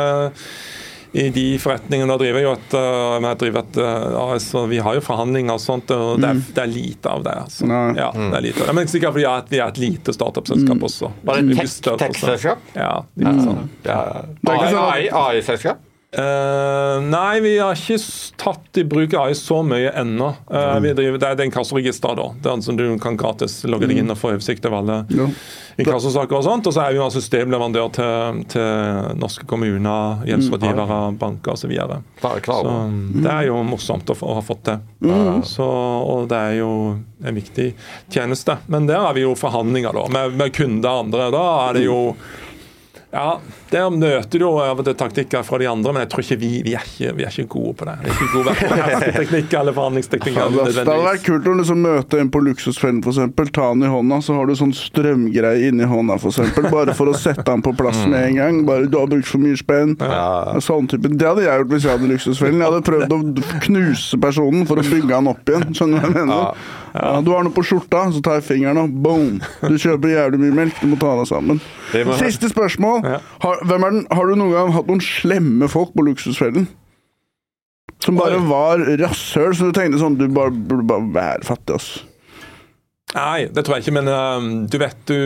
i de forretningene da driver jeg jo et, uh, jeg driver et uh, A S, og vi har jo forhandlinger og sånt, og det er, det er lite av det. Altså. Nei. Ja, det er lite av det. Men sikkert fordi at vi er et lite startup-selskap også. Var det Vi et blir større tech- også. tech-selskap? Ja, litt sånn. Ja. Det er ikke sånn at- A I-selskap? Uh, nei, vi har ikke s- tatt i bruk A I så mye ennå. Uh, vi driver, det er det inkassoregister da. Det er altså du kan gratis logge deg inn og få oversikt over alle Ja. inkassosaker og sånt. Og så er vi jo en systemleverandør til, til norske kommuner, gjeldsrådgivere, banker og så videre. Klar, klar. Så det er jo morsomt å, få, å ha fått det. Så, og det er jo en viktig tjeneste. Men der har vi jo forhandlinger da, med, med kunder og andre. Da er det jo Ja, der møter du jo av og til taktikker fra de andre, men jeg tror ikke vi, vi, er, ikke, vi er ikke gode på det. Vi er ikke gode på hersketeknikk eller forhandlingsteknikk. Ja, det hadde vært kult om du liksom møter en på luksusfellen for eksempel, ta den i hånda, så har du sånn strømgreie inni hånda for eksempel, bare for å sette den på plass med en gang. Bare du har brukt for mye spenn. Ja. Sånn type. Det hadde jeg gjort hvis jeg hadde luksusfellen. Jeg hadde prøvd å knuse personen for å bygge han opp igjen. Skjønner du hva jeg mener? Ja, du har noe på skjorta, så tar jeg fingeren og boom! Du kjøper jævlig mye melk, du må ta deg sammen. Siste spørsmål. Har, hvem er den, har du noen gang hatt noen slemme folk på luksusfellen? Som bare Oi. var rasshøl, så du tenkte sånn, du bare burde bare være fattig, ass. Nei, det tror jeg ikke, men uh, du vet du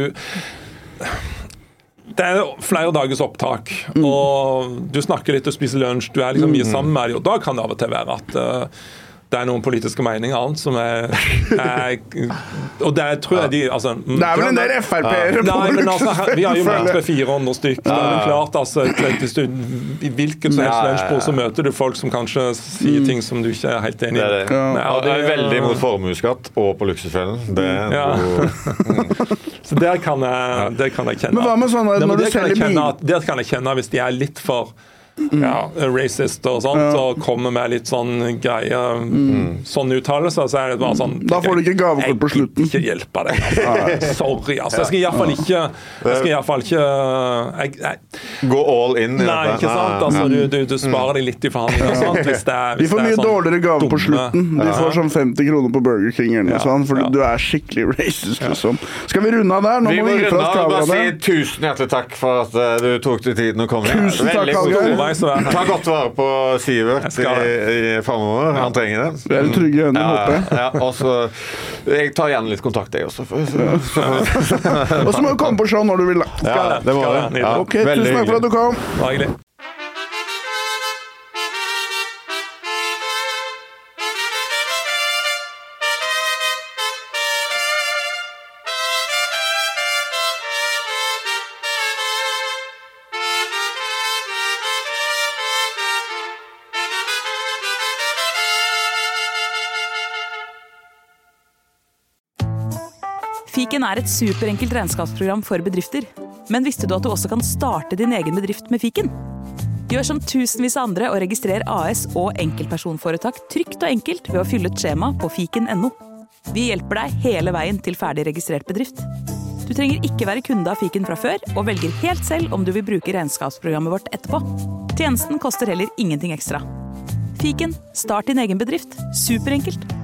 det er flere dagers opptak, Mm. og du snakker litt og spiser lunsj, du er liksom mye sammen med dem, og da kan det av og til være at uh, det er noen politiske meninger annet som er, er og det er, tror jeg de altså, Det er vel en del F R P-ere på Nei, men altså, her- vi har jo med luksusfellen. tre-fire hundre stykk. Det er jo klart, altså, hvis du, i hvilket som helst Ja, ja, ja. lunsjbord så møter du folk som kanskje sier ting som du ikke er helt enig i. Det er det. Ja. Nei, Ja, du er veldig imot formuesskatt og på luksusfellen. Det er Ja. noe- Så der kan jeg, det kan jeg kjenne. Men hva med sånn at Nei, men når du det kan jeg selger kjenne bil- at- Det kan jeg kjenne hvis de er litt for ja, racist og sånt, og kommer med litt sånn greie sånne uttalelser, så er det bare sånn Da får du ikke gavekort på slutten. Jeg gidder ikke hjelpe deg, altså. Sorry, altså. Jeg skal i hvert fall ikke Jeg skal i hvert fall ikke jeg, jeg, Gå all in i Nei, dette. ikke sant? Altså, du, du, du sparer deg litt i forhandlinger og sånt, hvis det er De hvis får det er mye sånn dårligere gave på dumme- slutten. De får sånn femti kroner på Burger King eller noe Ja, sånt, fordi ja. du er skikkelig racist, liksom. Skal vi runde av der? Nå Vi må må vi gi fra runde oss av og bare si kameraene. tusen hjertelig takk for at eh, du tok deg tiden å komme. Tusen takk, Veldig Hallgeir. god. Storveis å være her. Ta godt vare på Sivert Jeg i, skal i framover. Han trenger det. Vi er i trygge hender, Ja, håper jeg. ja, og så Jeg tar gjerne litt kontakt, jeg også. For, så, så, Og så må du komme på show når du vil. da. ja, det må Skal vi. jeg. Ja, Ok, tusen veldig takk for at du kom. Det var hyggelig. Fiken er et superenkelt regnskapsprogram for bedrifter. Men visste du at du også kan starte din egen bedrift med Fiken? Gjør som tusenvis av andre og registrer A S og enkeltpersonforetak trygt og enkelt ved å fylle ut skjema på fiken punktum no. Vi hjelper deg hele veien til ferdig registrert bedrift. Du trenger ikke være kunde av Fiken fra før, og velger helt selv om du vil bruke regnskapsprogrammet vårt etterpå. Tjenesten koster heller ingenting ekstra. Fiken, start din egen bedrift. Superenkelt.